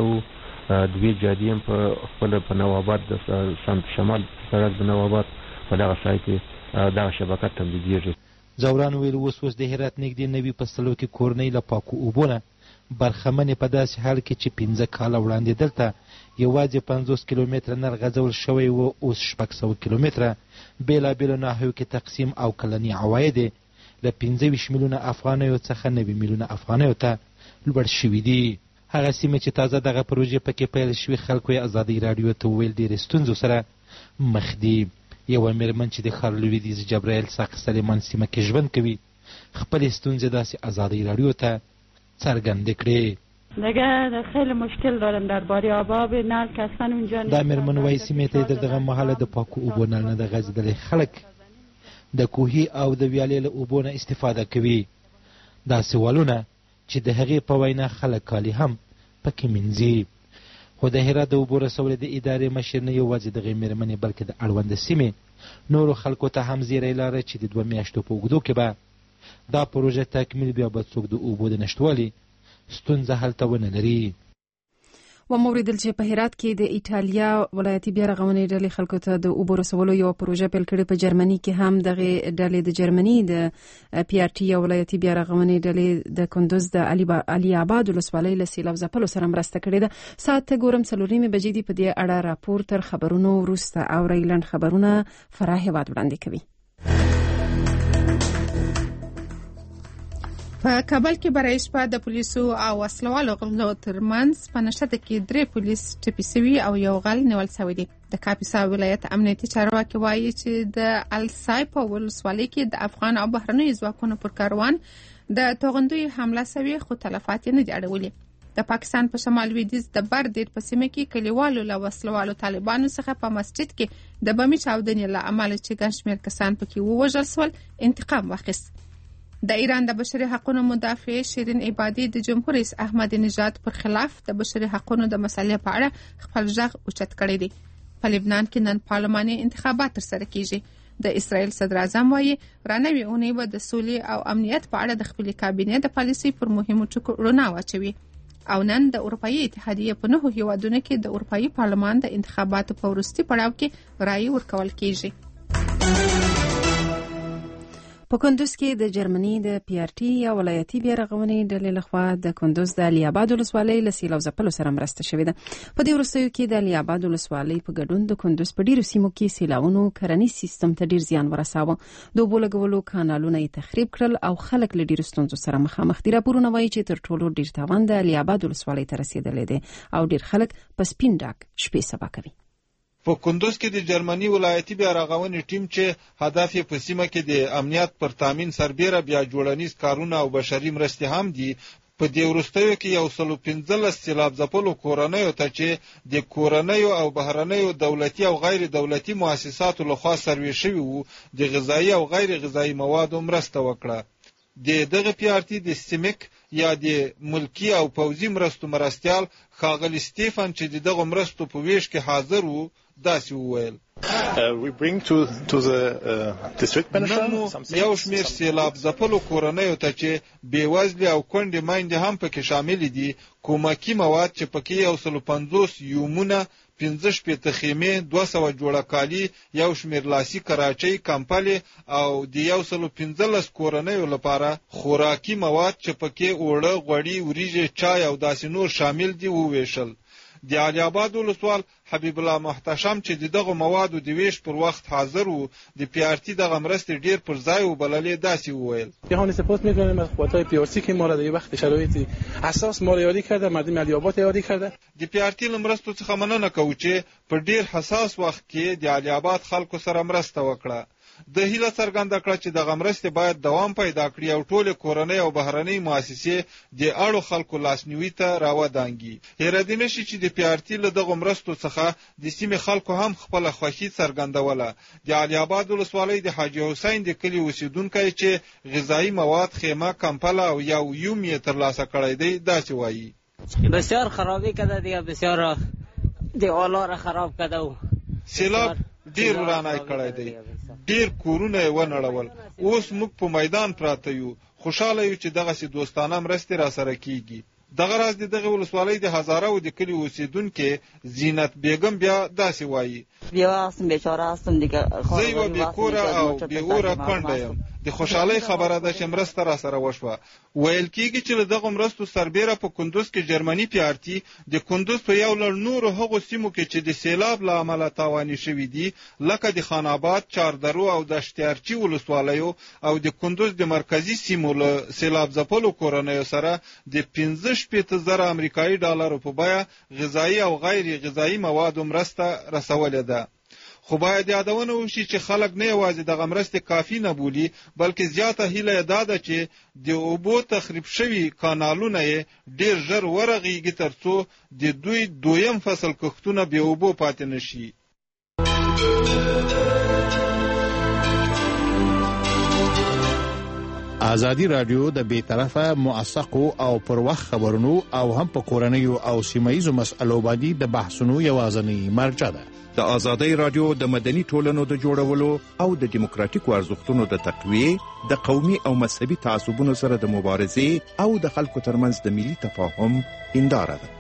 11 دوی جادیم په خپل په نواباد د سمت شمال سړک د نواباد په دغه ځای کې دا شبکه تمدیدیږي. زوران ویل اوس د هرات نږدې نوي پسلو کې کورنۍ له پاکو اوبونه برخمنې په داسې حال کې چې 15 کاله وړاندې دلته یوازې 50 کیلومتره نل غځول شوی و، اوس 600 کیلومتره بېلابېلو ناحیو کې تقسیم او کلني عواید له 25 میلیونه افغانیو څخه 90 میلیونه افغانیو ته لوړ شوي دي. هغه سیمې چې تازه دغه پروژې پکې پیل شوي خلکو یې ازادي راډیو ته وویل ډېرې ستونزو سره مخ دي. یوه مېرمن چې د ښار لویدیځ جبرائیل ساق سلیمان سیمه کې ژوند کوي خپلې ستونزې داسې ازادي راډیو ته څرګندې کړې. دیگه خیلی مشکل دارم درباره آب نل که اصلا اونجا دا مېرمن وایي سیمې ته د دغه مهاله د پاکو اوبو نل نه د غځېدلی خلک د کوهي او د ویالې له اوبو نه استفاده کوي. دا سوالونه چې د هغې په وینا خلک کالي هم پکې مینځي. خو د هرات د اوبو رسولې د ادارې مشر نه یوازې دغې مېرمنې بلکې د اړونده سیمې نورو خلکو ته هم زیری لاره چې د 2 میاشتو په اوږدو کې به دا پروژه تکمیل بیا به څوک د اوبو د نشتوالي ستونزه هلته ونه لري. وموریدل چې په هرات کې د ایټالیا ولایتي بیا رغونې ډلې خلکو ته د اوبو رسولو یو پروژه پیل کړې. په جرمني کې هم دغه ډلې د جرمني د پی آر ټي یا ولایتي بیا رغونې ډلې د کندوز د علي آباد ولسوالۍ له سیلاب ځپلو سره مرسته کړې ده. ساعت ګورم 4:30 بجې دي. په دې اړه راپور تر خبرونو وروسته اورئ. لنډ خبرونه فراه هیواد وړاندې کوي. په کابل کې برای شپه د پولیسو او وسلوالو غلو ترمنځ په نښته کې 3 پولیس ټپي شوي او یو غل نیول شوی دی. د کاپیسا ولایت امنیتي چارواکي وایي چې د السای په ولسوالۍ کې د افغان او بهرنیو ځواکونو پر کاروان د توغندیو حمله شوې خو تلفات نه دي اړولي. د پاکستان په شمال لویدیځ د بردیر په سیمه کې کلیوالو له وسلوالو طالبانو څخه په مسجد کې د بمي چاودنې له امله چې ګڼ شمېر کسان پکې ووژل شول انتقام واخیست. د ایران د بشري حقوقو مدافع شیرین عبادی د جمهور رئیس احمد نژاد پر خلاف د بشري حقوقو د مسلې په اړه خپل ځغ اوچت کړی دی. په لبنان کې نن پارلماني انتخابات ترسره کیږي. د اسرائیل صدر اعظم وایي رانوي اونۍ به د سولې او امنیت په اړه د خپلې کابینې د پالیسۍ پر مهمو ټکو رڼا واچوي. او نن د اروپایي اتحادیې په 9 هیوادونو کې د اروپایي پارلمان د انتخاباتو په وروستي پړاو کې رایې ورکول کیږي. په کندوز کې د جرمني د پی آر ټي یا ولایتي بیا رغونې ډلې لخوا د کندوز د علي آباد ولسوالۍ له سیلاب ځپلو سره مرسته شوې ده. په دې وروستیو کې د علي آباد ولسوالۍ په ګډون د کندوز په ډیرو سیمو کې سیلابونو کرنیز سیستم ته ډیر زیان ورساوه. د اوبو لګولو کانالونه یې تخریب کړل او خلک له ډیرو ستونزو سره مخامخ دي. راپورونه وایي چې تر ټولو ډیر تاوان د علي آباد ولسوالۍ ته رسیدلی دی او ډیر خلک په سپین ډاک شپې سبا کوي. په کندوز کې د جرمني ولایتي بیا رغونې ټیم چې هدف یې په سیمه کې د امنیت پر تامین سربېره بیا جوړنیز کارونه او بشري مرستې هم دي. په دې وروستیو کې 115 سیلاب ځپلو کورنیو ته چې د کورنیو او بهرنیو دولتي او غیر دولتي مؤسساتو لخوا سروې شوي وو د غذایی او غیر غذایی موادو مرسته وکړه. د دغه پی آر ټي د سیمک یا د ملکی او پوځي مرستو مرستیال ښاغلی سټیفن چې دغه مرستو په ویش کې حاضر وو داسې وویل. یو شمېر سیلاب ځپلو کورنیو ته چې بېوزلې او کونډې میندې هم پکې شامل دي کومکي مواد چې پکې 150 یومونه 15 خیمې 200 جوړه کالي یو شمېر لاسي کراچۍ کمپلې او د 115 کورنیو لپاره خوراکي مواد چې پکې اوړه غوړي وریجې چای او داسې نور شامل دي وویشل. د علي آباد ولسوال حبیب الله محتشم چې دغه موادو د ویش پر وخت حاضر وو د پی آر ټي دغه مرستې ډیر پر ځای وبللې داسې وویل. جهانی سپاس می‌کنیم از قوت‌های پی آر سی که ما را در وقت شرایطی اساس ما را یاری کرده مردم علي آباد یاری کرده. د پی آر ټي مرستو څخه مننه کوو چې په ډیر حساس وخت کې د علي آباد خلکو سره مرسته وکړه. د هیله څرګنده کړه چې دغه مرستې باید دوام پیدا کړي او ټول کورنۍ او بهرنۍ مؤسسې د اړو خلکو لاسنیوي ته راودانګي. هېرېدی نشي چې د پی آر ټي له دغه مرستو څخه د سیمې خلکو هم خپله خوښي څرګندوله. د علي آباد ولسوالۍ د حاجي حسین د کلي اوسېدونکی چې غذایي مواد خیمه کمپله او یو یوم یې ترلاسه کړی دی داسې وایي. بسیار خرابی کرده دیگه بسیار دیوالا را خراب کرده و سیلاب ډیر ورانای کړی دی ډیر کورونه یې ونړول. اوس موږ په میدان پراته یو خوشاله یو چې دغه سي دوستانه مرستې را سره کیږي. دغه راز دغه ولسوالۍ د هزاره او د کلی اوسیدونکو زینت بیگم بیا داسې وایي. بیا اسم بیچاره هستم دیگه زه یو بیکوره او بیوره کونډه یم. د خوشحالۍ خبره ده چې مرسته را سره وشوه. ویل کېږي چې دغه مرستو سربېره په کندوز کې جرمني پی آر ټي د کندوز په یو لړ نورو هغو سیمو کې چې د سیلاب له امله تاواني شوي دي لکه د خان آباد، چاردرو او د اشتیارچي ولسوالیو او د کندوز د مرکزي سیمو له سیلاب ځپلو کورنیو سره د 15,000 امریکایي ډالرو په بیه غذایي او غیر غذایي موادو مرسته رسولې ده. خو باید یادونه وشي چې خلک نه یوازې دغه مرستې کافي نه بولي، بلکې زیاته هیله یې دا ده چې د اوبو تخریب شوي کانالونه یې ډېر ژر ورغېږي تر څو د دوی دویم فصل کښتونه بې اوبو پاتې نه شي. ازادي راډیو د بیطرفه موثقو او پر وخت خبرونو او هم په کورنیو او سیمه‌ییزو مسألو باندې د بحثونو یوازینی مرجع ده. د ازادي راډیو د مدني ټولنو د جوړولو او د دیموکراتیکو ارزښتونو د تقویې، د قومي او مذهبي تعصبونو سره د مبارزې او د خلکو ترمنځ د ملي تفاهم هنداره ده.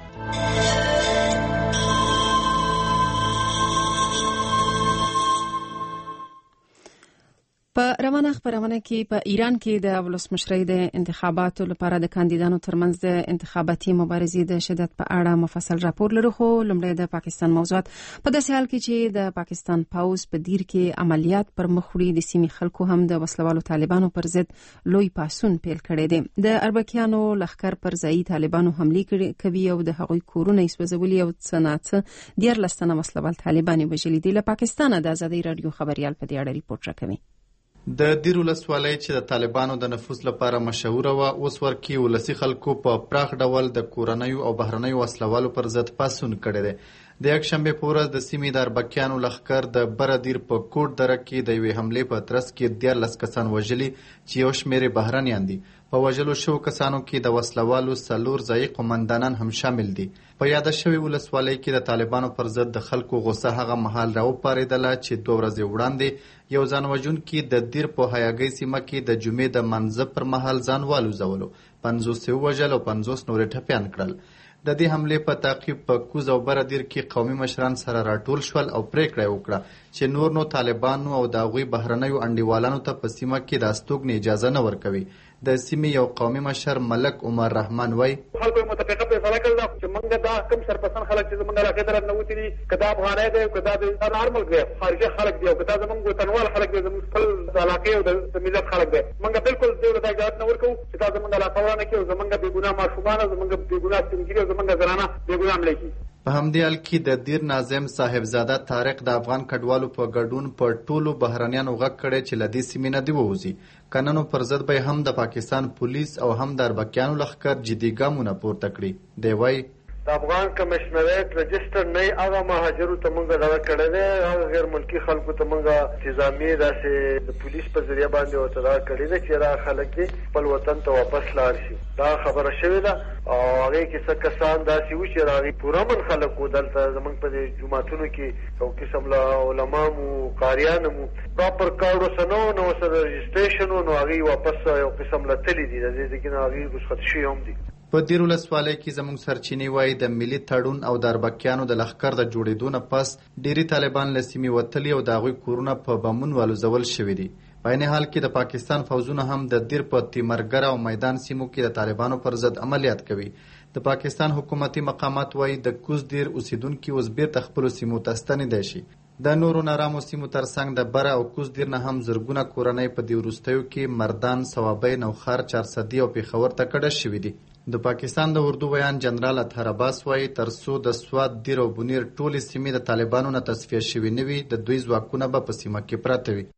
په روانه خبرونه کې په ایران کې د ولسمشرۍ د انتخاباتو لپاره د کاندیدانو ترمنځ د انتخاباتي مبارزې د شدت په اړه مفصل راپور لرو، خو لومړی د پاکستان موضوعات. په داسې حال کې چې د پاکستان پوځ په دیر کې عملیات پر مخ وړي، د سیمې خلکو هم د وسلوالو طالبانو پر ضد لوی پاڅون پیل کړی دی. د اربکیانو لښکر پر ځایي طالبانو حملې کوي او د هغوی کورونه یې سوځولي او څه ناڅه 14 تنه وسلوال طالبان یې وژلي دي. له پاکستانه د ازادي راډیو خبريال په دې اړه ریپورت راکوي. د دیر ولسوالۍ چې د طالبانو د نفوذ لپاره مشهوره وه، اوس ورکې ولسي خلکو په پراخ ډول د کورنیو او بهرنیو وسلوالو پر ضد پاڅون کړی دی. د یکشنبې په ورځ د سیمې د اربکیانو لښکر د بره دیر په کوټ دره کې د یوې حملې په ترڅ کې 14 کسان وژلي چې یو شمېر یې بهرنیان دي. په وژلو شوو کسانو کې د وسلوالو 4 ځایي قومندانان هم شامل دي. په یاده شوې ولسوالۍ کې د طالبانو پر ضد د خلکو غوسه هغه مهال راوپارېدله چې 2 ورځې وړاندې یو ځان وژونکي د دیر په حیاګۍ سیمه کې د جمعې د منځه پر مهال ځان والوځولو، 50 یې ووژل او 50 نور یې ټپیان کړل. د دې حملې په تعقیب په کوز او بره دیر کې قومي مشران سره راټول شول او پریکړه یې وکړه چې نور نو طالبانو او د هغوی بهرنیو انډیوالانو ته په سیمه کې د استوګنې اجازه نه ورکوي. د سیمې یو قومي مشر ملک عمر رحمان وایي خلکو متفقه فیصله کړې ده چې موږ دا کم سرپرسن خلک چې زموږ علاقې ته راننوتي دي، که دا افغانۍ دی، که دا د نارمل دی خارجي خلک دی، او که دا زموږ وطنوال خلک دی، زموږ خپل د علاقې او د ملت خلک دی، موږ بالکل دې ته اجازه نه ورکوو چې دا زموږ علاقه ورانه کړي او زموږ بېګناه ماشومان او زموږ بېګناه سپین ږیري او زموږ زنانه بېګناه حملې کړي. په همدې حال کې د دیر ناظم صاحبزاده طارق د افغان کډوالو په ګډون په ټولو بهرنیانو غږ کړی چې له دې سیمې نه دې ووځي. کننو پر ضد به هم د پاکستان پولیس او هم د اربکیانو لښکر جدي ګامونه پورته کړي. دی وایي د افغان کمشنریت رجسټر نه هغه مهاجرو ته موږ دغه کړی دی، هغه غیر ملکي خلکو ته موږ انتظامي داسې د پولیس په ذریعه باندې ورته دغه کړی دی چې دا خلک دې خپل وطن ته واپس لاړ شي. دا خبره شوې ده او هغې کې څه کسان داسې وو چې هغې پوره من خلک وو دلته زموږ په دې جوماتونو کې یو قسم له علما مو قاریان مو پراپر کار ورسره نه و، نو ورسره رجسټریشن و، نو هغې واپس یو قسم له تلي دي، د دې کې نه هغې رخصت شوي هم دي. په دیر ولسوالۍ کې زموږ سرچینې وایي د ملي تړون او د اربکیانو د لښکر د جوړېدو نه پس ډېری طالبان له سیمې وتلي او د هغوی کورونه په بمونو والوځول شوي دي. په عین حال کې د پاکستان فوځونه هم د دیر په تیمرګره او میدان سیمو کې د طالبانو پر ضد عملیات کوي. د پاکستان حکومتي مقامات وایي د کوز دیر اوسیدونکي اوس بیرته خپلو سیمو ته ستنېدی شي. د نورو نارامو سیمو ترڅنګ د بره او کوز دیر نه هم زرګونه کورنۍ په دې وروستیو کې مردان، صوابۍ، نوخار، چارسدي او پېښور ته کډه شوي دي. د پاکستان د اردو بیان جنرال اطهر عباس وایي تر څو د سوات، دیر او بونیر ټولې سیمې د طالبانو نه تصفیه شوي نه وي، د دوی ځواکونه به په سیمه کې پراته وي.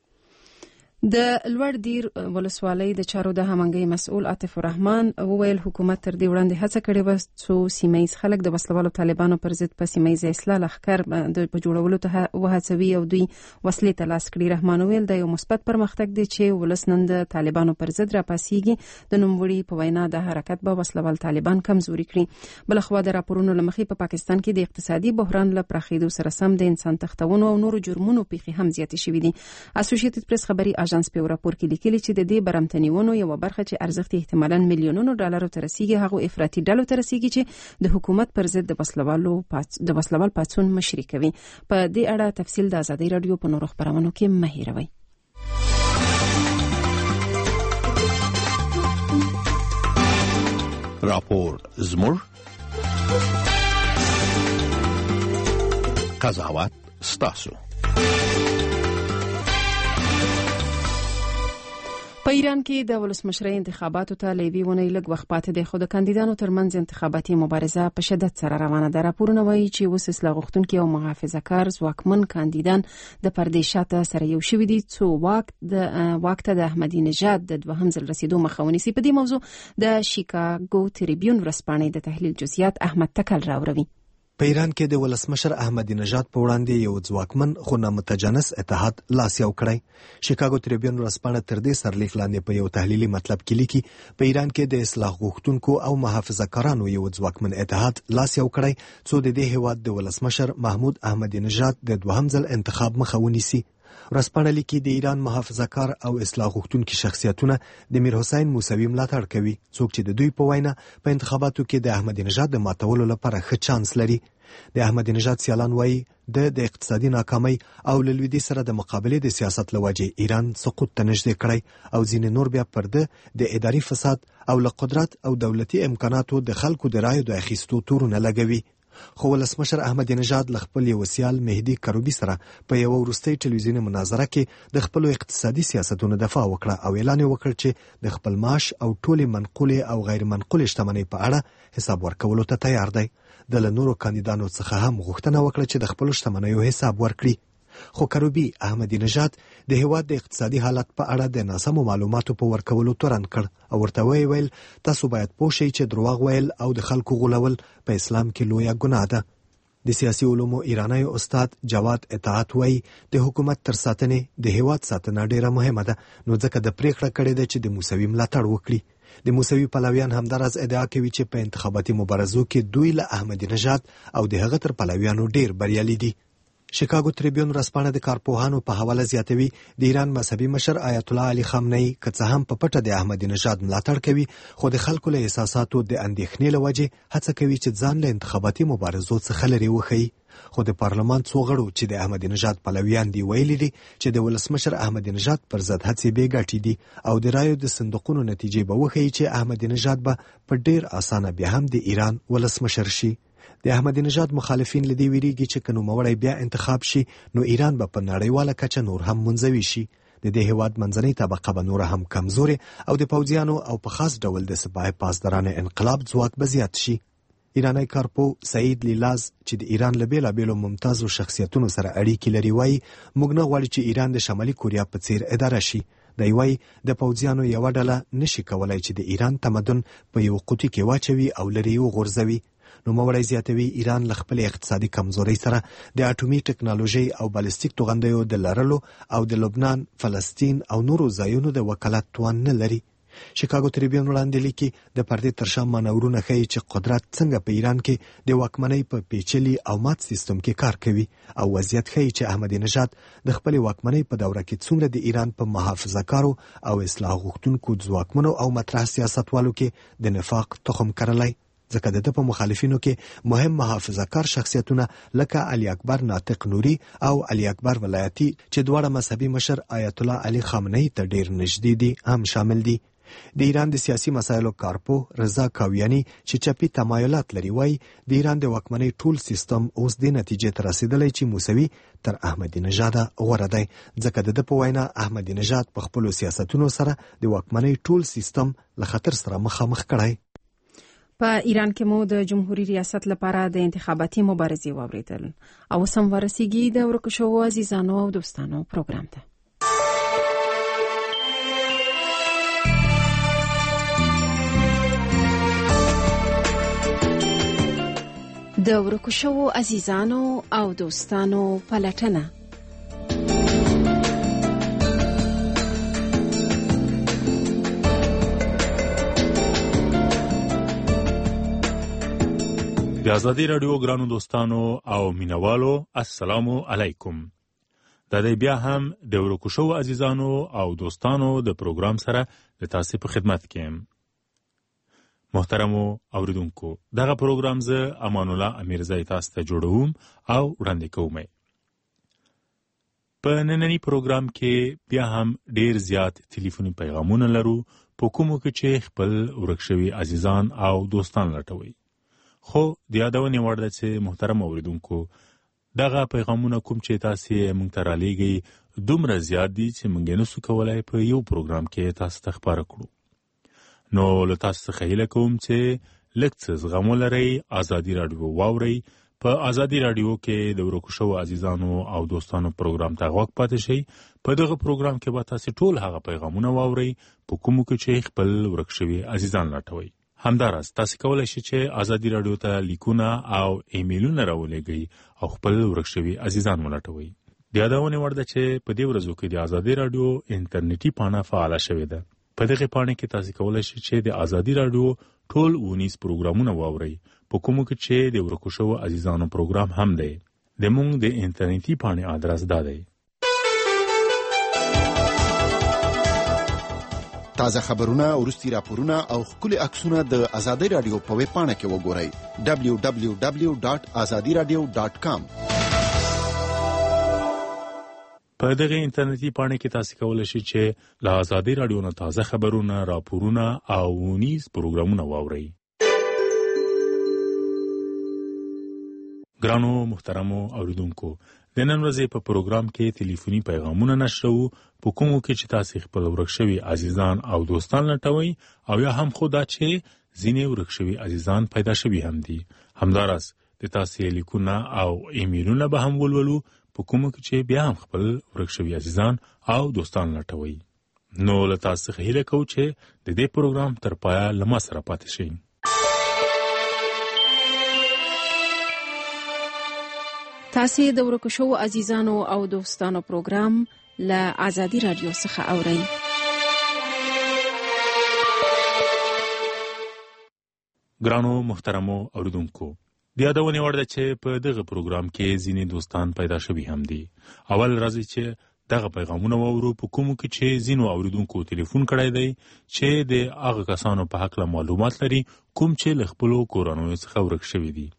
د لوړ دیر ولسوالۍ د چارو د همغږۍ مسؤل عاطف الرحمن وویل حکومت تر دې وړاندې هڅه کړې وه څو سیمه‌ییز خلک د وسلوالو طالبانو پر ضد په سیمه‌ییز اصلاح لښکر په جوړولو ته وهڅوي او دوی وسلې ته لاس کړي. رحمان وویل دا یو مثبت پرمختګ دی چې ولس نن د طالبانو پر ضد راپاڅېږي. د نوموړي په وینا دا حرکت به وسلوال طالبان کمزوري کړي. بلخوا د راپورونو له مخې په پاکستان کې د اقتصادي بحران له پراخېدو سره سم د انسان تښتونو او نورو جرمونو پیښې هم زیاتې شوې دي. اسوسییټډ پریس خبري اژانس په راپور کې لیکلي چې د دې برمتنیونو یو برخه چې ارزښت احتمالاً میلیونونو ډالرو ته رسیږي هغه افراطي ډلو ته رسیږي چې د حکومت پر ضد د وسلوال پاڅون مشري کوي. په دې اړه تفصیل د ازادي راډیو په نورو خبرونو کې مه هېروئ. راپور زموږ قضاوت ستاسو. په ایران کې د ولسمشرۍ انتخاباتو ته له یوې اونۍ لږ وخت پاتې دی، خو د کاندیدانو ترمنځ انتخاباتي مبارزه په شدت سره روانه ده. راپورونه وایي چې اوس اصلاح غوښتونکي او محافظه‌کار ځواکمن کاندیدان د پردې شاته سره یو شوي دي څو واک ته د احمدي نژاد د دوهم ځل رسیدو مخه ونیسي. په دې موضوع د شیکاګو تریبیون ورځپاڼې د تحلیل جزئیات احمد تکل راوړي. په ایران کې د ولسمشر احمدي نژاد په وړاندې یو ځواکمن خو نامتجانس اتحاد لاس یو کړی. شیکاګو تریبیون ورځپاڼه تر دې سرلیک لاندې په یو تحلیلي مطلب کې لیکي په ایران کې د اصلاح غوښتونکو او محافظه‌کارانو یو ځواکمن اتحاد لاس یو کړی څو د دې هیواد د ولسمشر محمود احمدي نژاد د دوهم ځل انتخاب مخه ونیسي. ورځپاڼه لیکي د ایران محافظه‌کار او اصلاح غوښتونکي شخصیتونه د میر حسین موسوي ملاتړ کوي، څوک چې د دوی په وینا په انتخاباتو کې د احمدي نژاد د ماتولو لپاره ښه چانس لري. د احمدي نژاد سیالان وایي د اقتصادي ناکامۍ او له لویدیځ سره د مقابلې د سیاست له وجې ایران سقوط ته نږدې کړی او ځینې نور بیا پر ده د اداري فساد او له قدرت او دولتي امکاناتو د خلکو د رایو د اخیستو تورونه لګوي. خو ولسمشر احمدي نژاد له خپل یو سیال مهدي کروبي سره په یو وروستۍ ټلویزیوني مناظره کې د خپل اقتصادي سیاستونو دفاع وکړه او اعلان وکړ چې د خپل معاش او ټولې منقولې او غیر منقولې شتمنۍ په اړه حساب ورکولو ته تیار دی. د نورو کاندیدانو څخه هم غوښتنه وکړه چې د خپل شتمنیو حساب ورکړي. خو کروبي احمدي نژاد د هیواد د اقتصادي حالت په اړه د ناسمو معلوماتو په ورکولو تورن کړ او ورته ویل تاسو باید پوه شئ چې دروغ ویل او د خلکو غولول په اسلام کې لویه ګناه ده. د سیاسي علومو ایرانی استاد جواد اطاعت وایي د حکومت تر ساتنې د هیواد ساتنه ډیره مهمه ده، نو ځکه د پریکړه کړې ده چې د موسوي ملاتړ وکړي. د موسوي پلویان همداراز ادعا کوي چې په انتخاباتي مبارزو کې دوی له احمدي نژاد او د هغه تر پلویانو ډیر بریالي دي. شیکاګو تریبیون ورځپاڼه د کارپوهانو په حواله زیاتوي د ایران مذهبي مشر آیت الله علي خامنه‌ای که څه هم په پټه د احمدي نژاد ملاتړ کوي، خو د خلکو له احساساتو د اندېښنې له وجې هڅه کوي چې ځان له انتخاباتي مبارزو څخه لرې وښيي. خو د پارلمان څو غړو چې د احمدي نژاد پلویان دي ویلي دي چې د ولسمشر احمدي نژاد پر ضد هڅې بې ګټې دي او د رایو د صندوقونو نتیجې به وښيي چې احمدي نژاد به په ډیر اسانه بیا هم د ایران ولسمشر شي. د احمدي نژاد مخالفین لدی ویریږي چې که نوموړی بیا انتخاب شي نو ایران به په نړیواله کچه نور هم منزوي شي. د دې هیواد منځنۍ طبقه به نور هم کمزورې او د پوځیانو او په خاص ډول د سپاه پاسدارانو انقلاب ځواک به زیات شي. ایرانی کارپو سعید لیلاز چې د ایران له بیلابیلو ممتازو شخصیتونو سره اړیکې لري وایي موږ نه غواړو چې ایران د شمالي کوریا په څیر اداره شي. دی وایي د پوځیانو یوه ډله نشي کولای چې د ایران تمدن په یو قوطي کې واچوي او لرې وغورځوي. نوموړی زیاتوي ایران له خپل اقتصادي کمزورۍ سره د اټومي ټکنالوژي او بالستیک توغندیو د لرلو او د لبنان، فلسطین او نورو ځایونو د وکالت توان نه لري. شیکاګو تریبیون وړاندې لیکي د پردې تر شا مانورونه ښیي چې قدرت څنګه په ایران کې د واکمنۍ په پیچلي او مات سیستم کې کار کوي او وضعیت ښیي چې احمدي نژاد د خپل واکمنۍ په دوره کې څومره د ایران په محافظه‌کارو او اصلاح غوښتونکو ځواکمنو او مطرح سیاستوالو کې د نفاق تخم کرلی. ځکه د په مخالفینو کې مهم محافظه‌کار شخصیتونه لکه علي اکبر ناطق نوري او علي اکبر ولایتي چې دواړه مذهبي مشر آیت الله علي خامنه‌ای ته ډیر نږدې دي هم شامل دي. د ایران د سیاسي مسایلو کارپو رضا کاویانی چې چپی تمایلات لري وایي د ایران د واکمنۍ ټول سیستم اوس د نتیجې ته رسیدلی چې موسوي تر احمدي نژاد غوره دی، ځکه د په وینا احمدي نژاد په خپل سیاستونو سره د واکمنۍ ټول سیستم له خطر سره مخامخ کړی. په ایران کې مو د جمهوریت ریاست لپاره د انتخاباتي مبارزې واوریدل او سم ورسیږي د ورکو شوو عزیزانو او دوستانو پروګرام ته. د ورکو شوو عزیزانو او دوستانو پلټنه. د آزادۍ راډیو ګرانو دوستانو او مینوالو السلام علیکم. د دې بیا هم د ورکو شوو عزیزانو او دوستانو د پروګرام سره د تاسو په خدمت کې یم. محترمو اوریدونکو، دغه پروګرام زه امان الله امیرزای تاسو ته جوړوم او وړاندې کوم. په نننی پروګرام کې بیا هم ډیر زیات ټلیفوني پیغامونه لرو په کومو کې چې خپل ورک شوي عزیزان او دوستان لټوي. خو د یادونې وړ ده چې محترم اوریدونکو دغه پیغامونه کوم چې تاسو موږ ته رالیږئ دومره زیات دي چې موږ نه سو کولای په یو پروګرام کې تاسو ته خبره کړو. نو له تاسو څخه هیله کوم چې لږ څه زغم ولرئ، ازادي رادیو واورئ. په ازادي رادیو کې د ورکو شوو عزیزانو او دوستانو پروګرام ته غوږ پاتې شئ. په دغه پروګرام کې به تاسو ټول هغه پیغامونه واورئ په کومو کې چې خپل ورک شوي عزیزان لټوي. همداراز تاسو کولای شئ چې ازادي رادیو ته لیکونه او ایمیلونه راولېږئ او خپل ورک شوي عزیزان ولټوئ. د یادونې وړ ده چې په دې ورځو کې د ازادي رادیو انټرنیټي پاڼه فعاله شوې ده. په دغه پاڼه کې تاسو کولای شئ چې د ازادي رادیو ټول 19 پروګرامونه واورئ په کومو کې چې د ورکو شوو عزیزانو پروګرام هم دی. د موږ د انټرنیټي پاڼې ادرس دا دی: تازه خبرونه، وروستي راپورونه او ښکلي عکسونه د ازادي رادیو په ویب پاڼه کې وګورئ www.azadiradio.com. په دغه انټرنیټي پاڼه کې تاسو کولای شئ چې له ازادي رادیو نه تازه خبرونه، راپورونه او ونیز پروګرامونه واورئ. ګرانو محترمو اوریدونکو، د نن ورځې په پروګرام کې ټلیفوني پیغامونه نشرو په کومو کې چې تاسو خپل ورک شوي عزیزان او دوستان لټوي او یا هم خدا چې ځینې ورک شوي عزیزان پیدا شوي هم دي. همداراز د تاسو لیکونه او ایمیلونه به هم ولولو په کومو کې چې بیا هم خپل ورک شوي عزیزان او دوستان لټوي. نو له تاسو څخه هیله کوم چې د دې پروګرام تر پایه له ما سره پاتې شئ. تاسو د ورکو شوو عزیزانو او دوستانو پروګرام له ازادي رادیو څخه اورئ. ګرانو محترمو اوریدونکو، د یادونې وړ ده چې په دغه پروګرام کې ځینې دوستان پیدا شوي هم دي. اول راځي چې دغه پیغامونه واورو په کومو کې چې ځینو اوریدونکو ټلیفون کړی دی چې د هغه کسانو په حق له معلومات لري کوم چې له خپلو کورنیو څخه ورک شوي دي.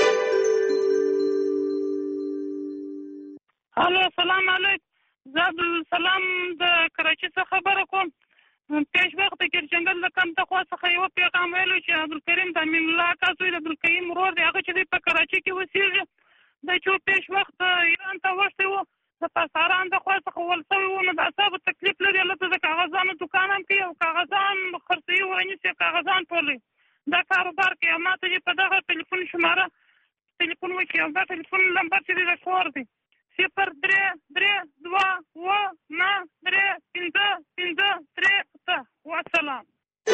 الو، سلام علیکم. زه عبدالسلام د کراچۍ څخه خبره کوم. پیش وخت د ګرجنګل د کم تخوا څخه یو پیغام ویلو چې عبدالکریم د امین الله اکا زوی د عبدالکریم ورور دی، هغه چې دی په کراچۍ کې اوسېږي. دی چې پیش وخت ایران ته وښتی و، د پاساران د خوا څخه ول شوی و، نو د اعصابو تکلیف لري. هلته د کاغذانو دوکان هم کوي او کاغذان خرڅوي ورنیسي، کاغذان ټولوي، دا کاروبار کوي. ما ته چې په دغه ټلیفون شماره ټلیفون وکړي او دا ټلیفون نمبر چې دی د کور دی 03329353. والسلام.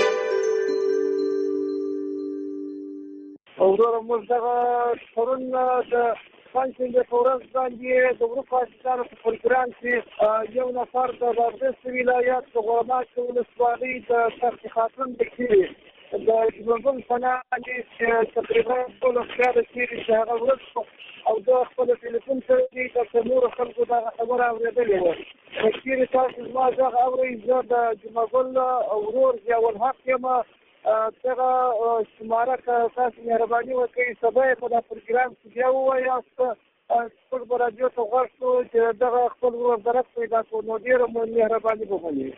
وروره موږ دغه پرون د پنجشنبې په ورځ باندې د وروکو عزیزانو په پروګرام کې یو نفر د بادغیس ولایت د غورماک ولسوالۍ د سرخ خاتون د کلي د ژوندون پناه چې تقریبا ټول ښکاره تېرې چې هغه ورځ او د خپل ټلیفون سره د نورو خلکو دغه خبره اورېدلې وه. چېرې تاسو زما غږ اورئ، زه د جمعګل ورور ضیاءالحق یم. دغه شماره که تاسو مهرباني وکړئ سبا یې په دا پروګرام کې بیا ووایاست، خپل به راډیو ته غوږ شو چې دغه خپل ورور درک پیدا کړو، نو ډېره مهرباني به وکړئ.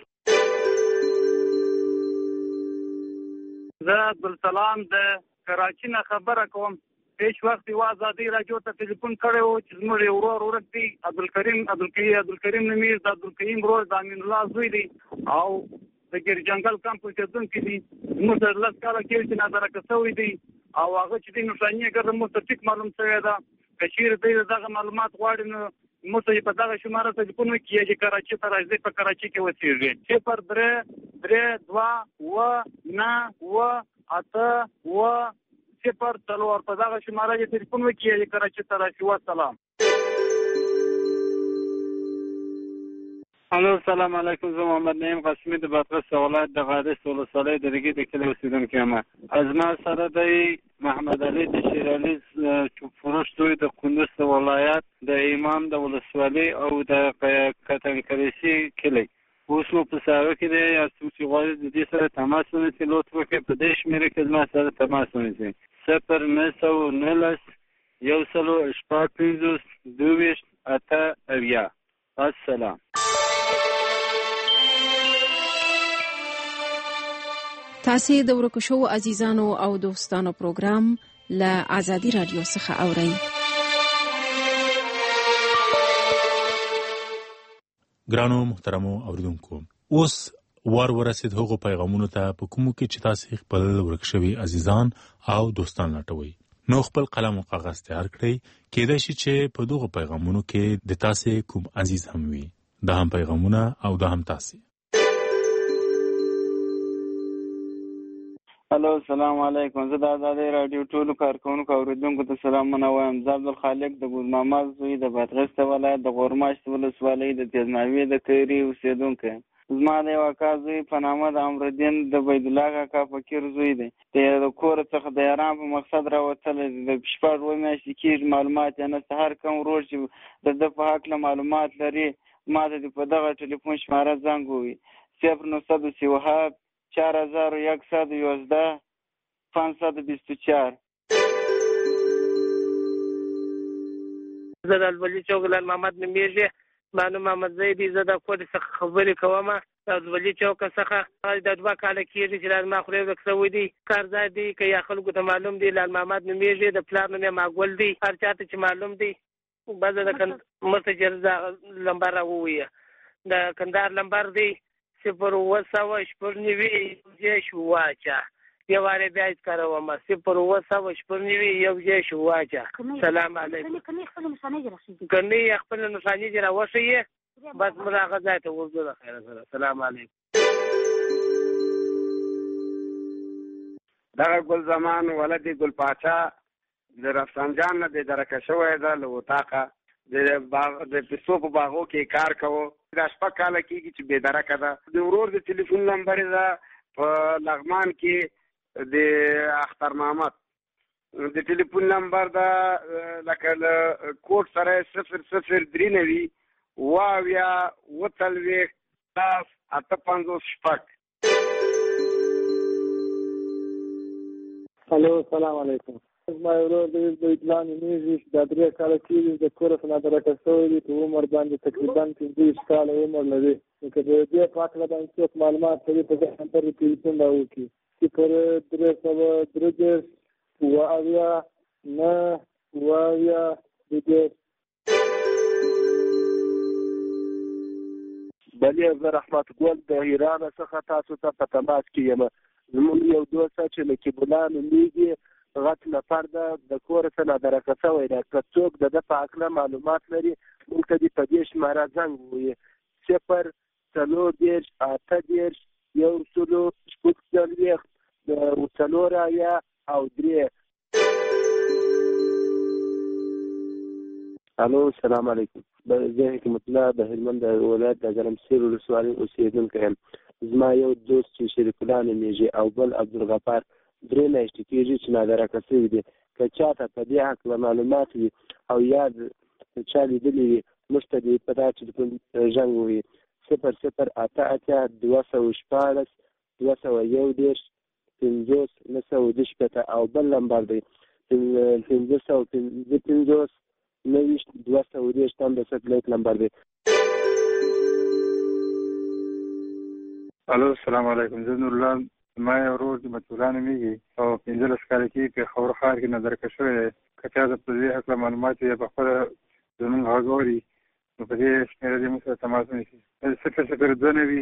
زه عبدالسلام د کراچۍ نه خبره کوم. پیش وخت یو ازادي رادیو ته ټلیفون کړی و چې زموږ یو ورور ورک دی، عبدالکریم نمیر د عبدالکریم ورور د امین الله زوی دی او د ګرجنګل کمپ اوسېدونکی دی. زموږ سره 10 کاله کېږي چې نظارکه شوی دی او هغه چې دی نښاني یې ګرده موږ ته ټیک معلوم شوی ده. که چېرې دی دغه معلومات غواړي نو موږ ته په دغه شماره ټلیفون وکړي چې کراچۍ ته راځي، په کراچۍ کې اوسېږي. 033298 په دغه شماره یې ټلیفون وکړي چې کراچۍ ته راشي. والسلام. الو، سلام علیکم. زه محمد نعیم قاسمي د بادغیس ولایت د غادس ولسوالۍ د ریګي د کلي اوسېدونکی یم. زما سره دی محمد علي د شېرعلي فروش زوی د کندوز ولایت د امام د ولسوالۍ او د کتنکریسي کلي. اوس مو په ساوه کې دی. یا څوک چې غواړي د دې سره تماس ونیسي لطف وکړي په دې شمېره کې زما سره تماس ونیسي 0919 السلام. تاسو د ورکو شوو عزیزانو او دوستانو پروګرام له ازادي رادیو څخه اورئ. ګرانو محترمو اوریدونکو، اوس وار ورسید هغو پیغامونو ته په کومو کې چې تاسې خپل ورک شوي عزیزان او دوستان لټوئ. نو خپل قلم او کاغذ تیار کړئ. کېدای شي چې په دغو پیغامونو کې د تاسې کوم عزیز هم وي. دا هم پیغامونه او دا هم تاسې. الو، السلام علیکم. زه د آزادۍ راډیو ټولو کارکونکو او اوریدونکو ته سلامونه وایم. زه عبدالخالق د ګلمحمد زوی د بادغیس ولایت د غورماشت ولسوالۍ د تیزناوي د کیري اوسېدونکی. زما د یو اکا زوی په نامه د امرالدین د بيدالله کاکا فقیر زوی دی. د کور څخه د ایران په مقصد راوتلی دی. د شپږ اووه میاشتې کېږي معلومات یې نشته. هر کوم ورور چې د ده په هکله معلومات لري ما ته دې په دغه ټلیفون شماره زنګ ووهي 0937 4111 524. زه د الولي چوک لال محمد نومیږي. مانو محمد زیدي. زه د کور څخه خبرې کوم. د الولي چوک څخه د 2 کاله کېږي چې لال ما خوري ورک شوی دی. کار ځای دی که یا خلکو ته معلوم دی. لال محمد نومیږي. د پلار نوم یې ماګول دی. هر چاته چې معلوم دی بعضه د مرتجر لمبر راوویه. د کندهار لمبر دی 0 واچه یو واره بیا کاروم 0 یو جې شو واچه. سلام علیکم. کني خپل نشانی جرا وشي بس مراغه ځای ته ورځو. خیر سره. سلام علیکم. دا ګل زمان ولدي ګل پاچا د رفسنجان نه د درکه شوی ده له وطاقه د پیسو په باغو کې کار کوو. دا شپږ کاله کېږي چې بې درکه ده. د ورور د تلیفون نمبر یې ده په لغمان کې د اختر محمد. د تلیفون نمبر ده لکه له کوډ سره 0039 واویا وتلوي 856. الو، السلام علیکم. زما ورور د اطلاع نومیږي چې د 3 کاله کېږي د کور څخه درکه شوی دی. په عمر باندې تقریبا 15 کاله عمر لري. که د دې په هکله باندې څوک معلومات لري په دې نمبر کې تلیفون راوکړي 03 واویا 9 واویا 2. بلې زه رحمت ګل د ایران څخه تاسو ته په تماس کې یم. زموږ یو دوست چې نقیب الله نومیږي غټ نفر ده د کور څخه درکه شوی دی. که څوک د ده په هکله معلومات لري موږ ته دې په دې شماره زنګ ووهي 0 40 80 140 4 او 3. الو، السلام علیکم. زه حکمت الله د هلمند ولایت د ګرمسیر ولسوالۍ اوسېدونکی یم. زما یو دوست چې شریف الله نومیږي او بل عبدالغفار 3 میاشتې کېږي چې نادرکه شوي دي. که چاته په دې هکله معلومات وي او یا چا لیدلي وي موږ ته دې په دا ټلیفون زنګ ووهي 008 214 211 519 او بل نمبر دی 555 210 د سټلایټ نمبر دی. الو، السلام علیکم. زه نور الله. ما یو ورور د متولان نومیږي او 15 کاله کې په خور ښار کې نادرکه شوی دی. که چا د په دې هکله معلومات یا په خپله زموږ غږ اوري نو په دې شمېره دې موږ سره تماس ونیسي 002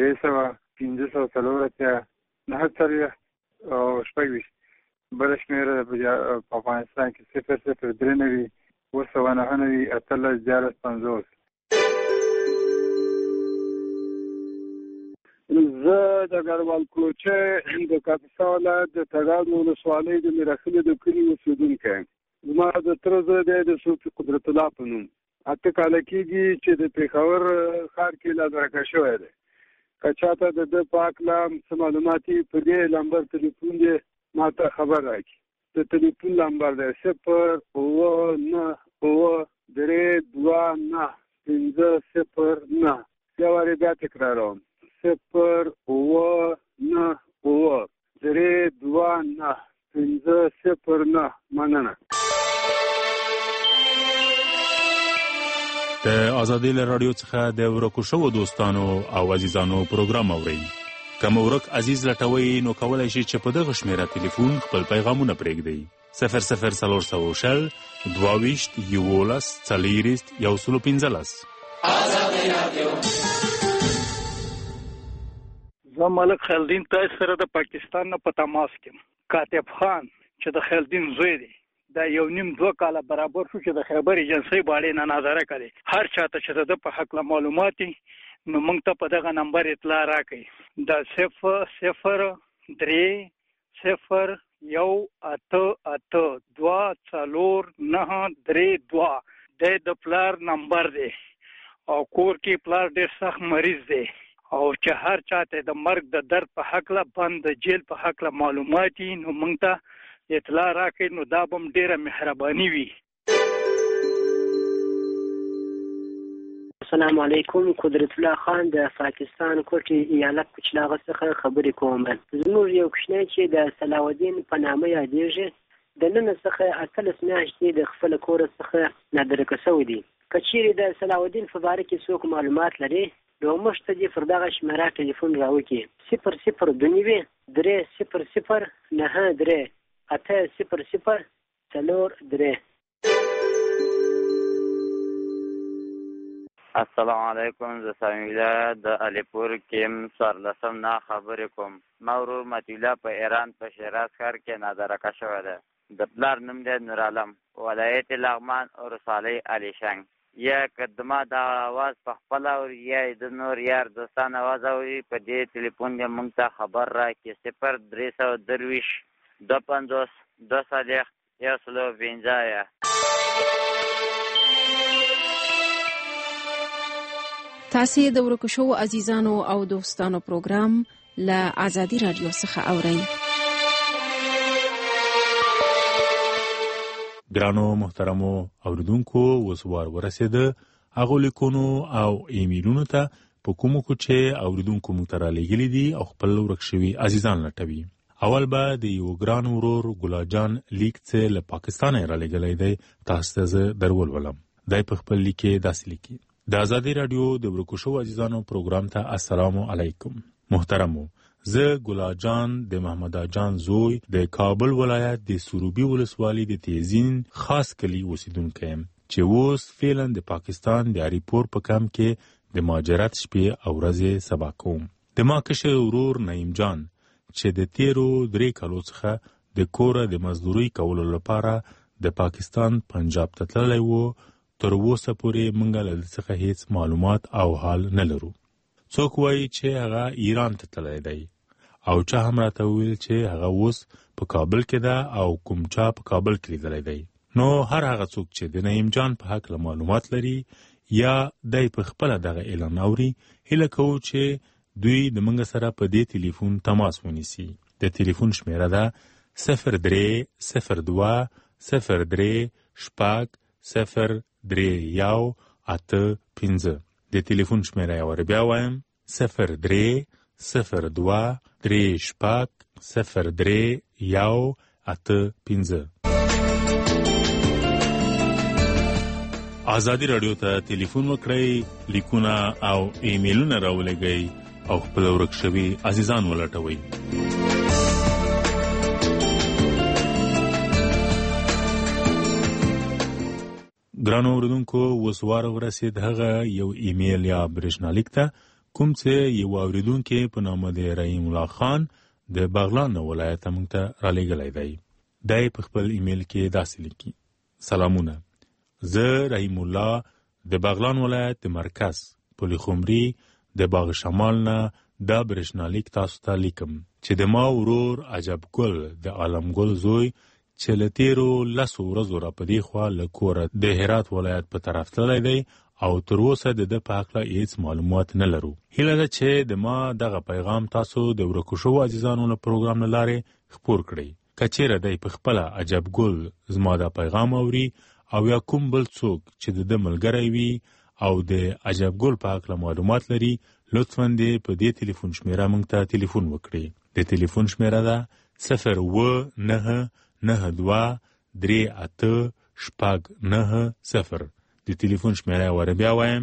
300 540 او 26. بله شمېره په افغانستان کې 003 299 18 50. زه د ګروال کوچه د کاپیسا ولایت د تګاب ولسوالۍ د میرخلي د کلي اوسېدونکی یم. زما د تره زوی دی د صوفي قدرت الله په نوم. 8 کاله کېږي چې د پېښور ښار کې نادرکه شوی دی. که چاته د ده په هکله څه معلومات وي په دې نمبر تلیفون دی ما ته خبر راکړي. د تلیفون نمبر دی 099 509. بیا وارې بیا تکراروم 099 509. مننه. د آزادۍ له راډیو څخه د ورکو شوو دوستانو او عزیزانو پروګرام اورئ. که مو ورک عزیز لټوئ نو کولی شئ چې په دغه شمېره تلیفون خپل پیغامونه پرېږدئ 00320 22 11 40 115. آزادۍ راډیو زه ملک خیالدین تاسو سره د پاکستان نه په تماس کې کاتب خان چې د خیالدین زوی دی دا 1.5-2 کاله برابر شو چې د خیبر ایجنسی باندې نه نظر کړي هر چاته چې د په حق معلوماتي نو موږ ته په دغه نمبر اطلاع راکړي دا 001824932 د پلار نمبر دی او کور کې پلار ډېر سخت مریض دی او چې هر چاته د مرګ د درد په حق له بند جیل په حق له معلوماتي نو موږ ته اطلاع راکړي نو دا بم ډېره مهرباني وي. السلام علیکم. قدرت الله خان د پاکستان کوټي ایالت کوچلاغه څخه خبرې کوم. زموږ یو کوچنی چې د صلاح الدین په نامه یادېږي د نن څخه 18 میاشتې د خپل کور څخه نادرکه شوی دی. کچېرې د صلاح الدین په باره کې څوک معلومات لري نو موږ ته دې پر دغه شمېره ټلیفون راوکړي 002993 السلام علیکم. زه سمیله د علیپور کیم سرلسم نه خبرې کوم. ما ورور متیله په ایران په شیراز ښار کې نادرکه شوی ده. د پلار نوم دی نور عالم ولایت لغمان ولسوالۍ علیشنګ. یا قدمه د आवाज په خپل او یا د نور یار دوستان आवाज اوري په دې ټلیفون کې مونږ ته خبر راکړي 0320 250 240 150. تاسو د ورکو شو عزیزانو او دوستانو پروګرام له آزادی رادیو څخه اورئ. ګرانو محترمو اوریدونکو وسوار ورسېده هغه لیکونو او ایمیلونو ته په کومو چې اوریدونکو مو ته رالیږلي دي او خپل ورک شوي عزیزان لټوي. اول به د یو ګران ورور ګلاجان لیک څخه له پاکستان رالیږلی دی. تاسو ته درولم دای په خپل لیک کې داسې لیکي: د آزادی رادیو د ورکو شو عزیزانو پروګرام ته السلام علیکم. محترمو، زه ګلاجان د محمد جان زوی د کابل ولایت د سروبي ولسوالۍ د تیزین خاص کلی اوسیدونکی یم چې اوس فعلا د پاکستان د اریپور په کمپ کې د مهاجرت شپې او ورځې سبا کوم. د ما کشر ورور نعیم جان چې د تیرو 3 کالو څخه د کوره د مزدوري کولو لپاره د پاکستان پنجاب ته تللی و، تر اوسه پورې موږ له څخه هیڅ معلومات او حال نه لرو. څوک وایي چې هغه ایران ته تللی دی او چا هم راته وویل چې هغه اوس په کابل کې ده او کوم چا په کابل کې لیدلی دی. نو هر هغه څوک چې د نعیم جان په حق له معلومات لري یا دی په خپله دغه اعلان اوري، هیله کوو چې دوی د موږ سره په دې ټلیفون تماس ونیسي. د ټلیفون شمیره ده 0302 03 شپږ 03-1-8-5. د ټلیفون شمیره یې ور بیا وایم 03-02 3 شپږ 03-1-8-5. آزادی رادیو ته ټلیفون وکړئ، لیکونه او ایمیلونه راولېږئ او خپل ورک شوي عزیزان ولټوئ. ګرانو اوریدونکو، وسوار ورسید هغه یو ایمیل یا برېښنالیک ته کوم چې یو اوریدونکی په نامه د رحیم الله خان د بغلان ولایت موږ ته رالیږلی دی. دی په خپل ایمیل کې داسې لیکي: سلامونه، زه رحیم الله د بغلان ولایت د مرکز پل خمري د باغ شمال نه دا برېښنالیک تاسو ته لیکم چې د ما ورور عجب ګل د عالم ګل زوی چې له تیرو 10 ورځو را په دې خوا له کوره د هرات ولایت په طرف تللی دی او تر اوسه د ده په هکله هېڅ معلومات نه لرو. هیله ده چې د ما دغه پیغام تاسو د ورکو شوو عزیزانو له پروګرام له لارې خپور کړئ. که چیرې دی په خپله عجب ګل زما دا پیغام اوري او یا کوم بل څوک چې د ده ملګری وي او د عجب ګل په هکله معلومات لري، لطفا دې په دې ټلیفون شمیره موږ ته ټلیفون وکړي. د ټلیفون شمیره ده 01993 د ټلیفون شمیره ور بیا وایم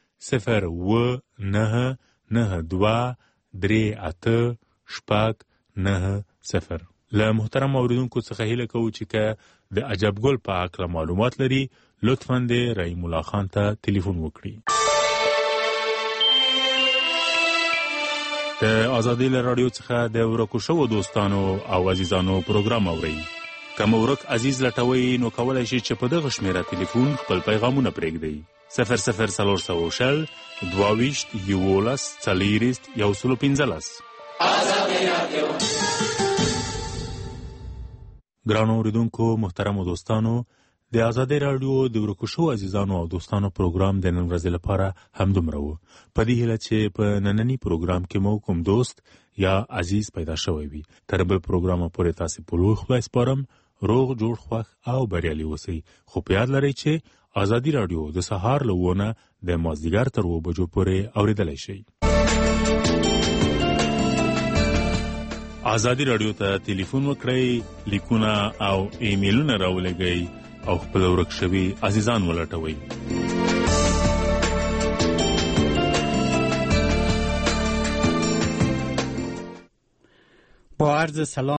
01993 له محترم اوریدونکو څخه هیله کوو چې که د عجب ګل په اړه معلومات لري، لطفاً د رحیم الله خان ته ټلیفون وکړي. د ازادي رادیو څخه د ورکو شوو دوستانو او عزیزانو پروګرام اورئ. که مو ورک عزیز لټوئ نو کولی شئ چې په دغه شمیره تلیفون خپل پیغامونه پرېږدئ. 00360 22 11 40 115. ګرانو اوریدونکو، محترمو دوستانو، د ازادي رادیو د ورکو شوو عزیزانو او دوستانو پروګرام د نن ورځې لپاره همدومره و. په دې هیله چې په نننی پروګرام کې مو کوم دوست یا عزیز پیدا شوی وي. تر بل پروګرام پورې تاسو په لوی خدای سپارم. روغ جوړ خوښ او بریالي اوسئ. خو په یاد لرئ چې ازادي رادیو د سهار له 9 نه د مازدیګر تر 2 بجو پورې اوریدلای شئ. ازادي رادیو ته ټلیفون وکړئ، لیکونه او ایمیلونه راولېږئ او خپل ورک شوي عزیزان ولټوئ. با عرض سلام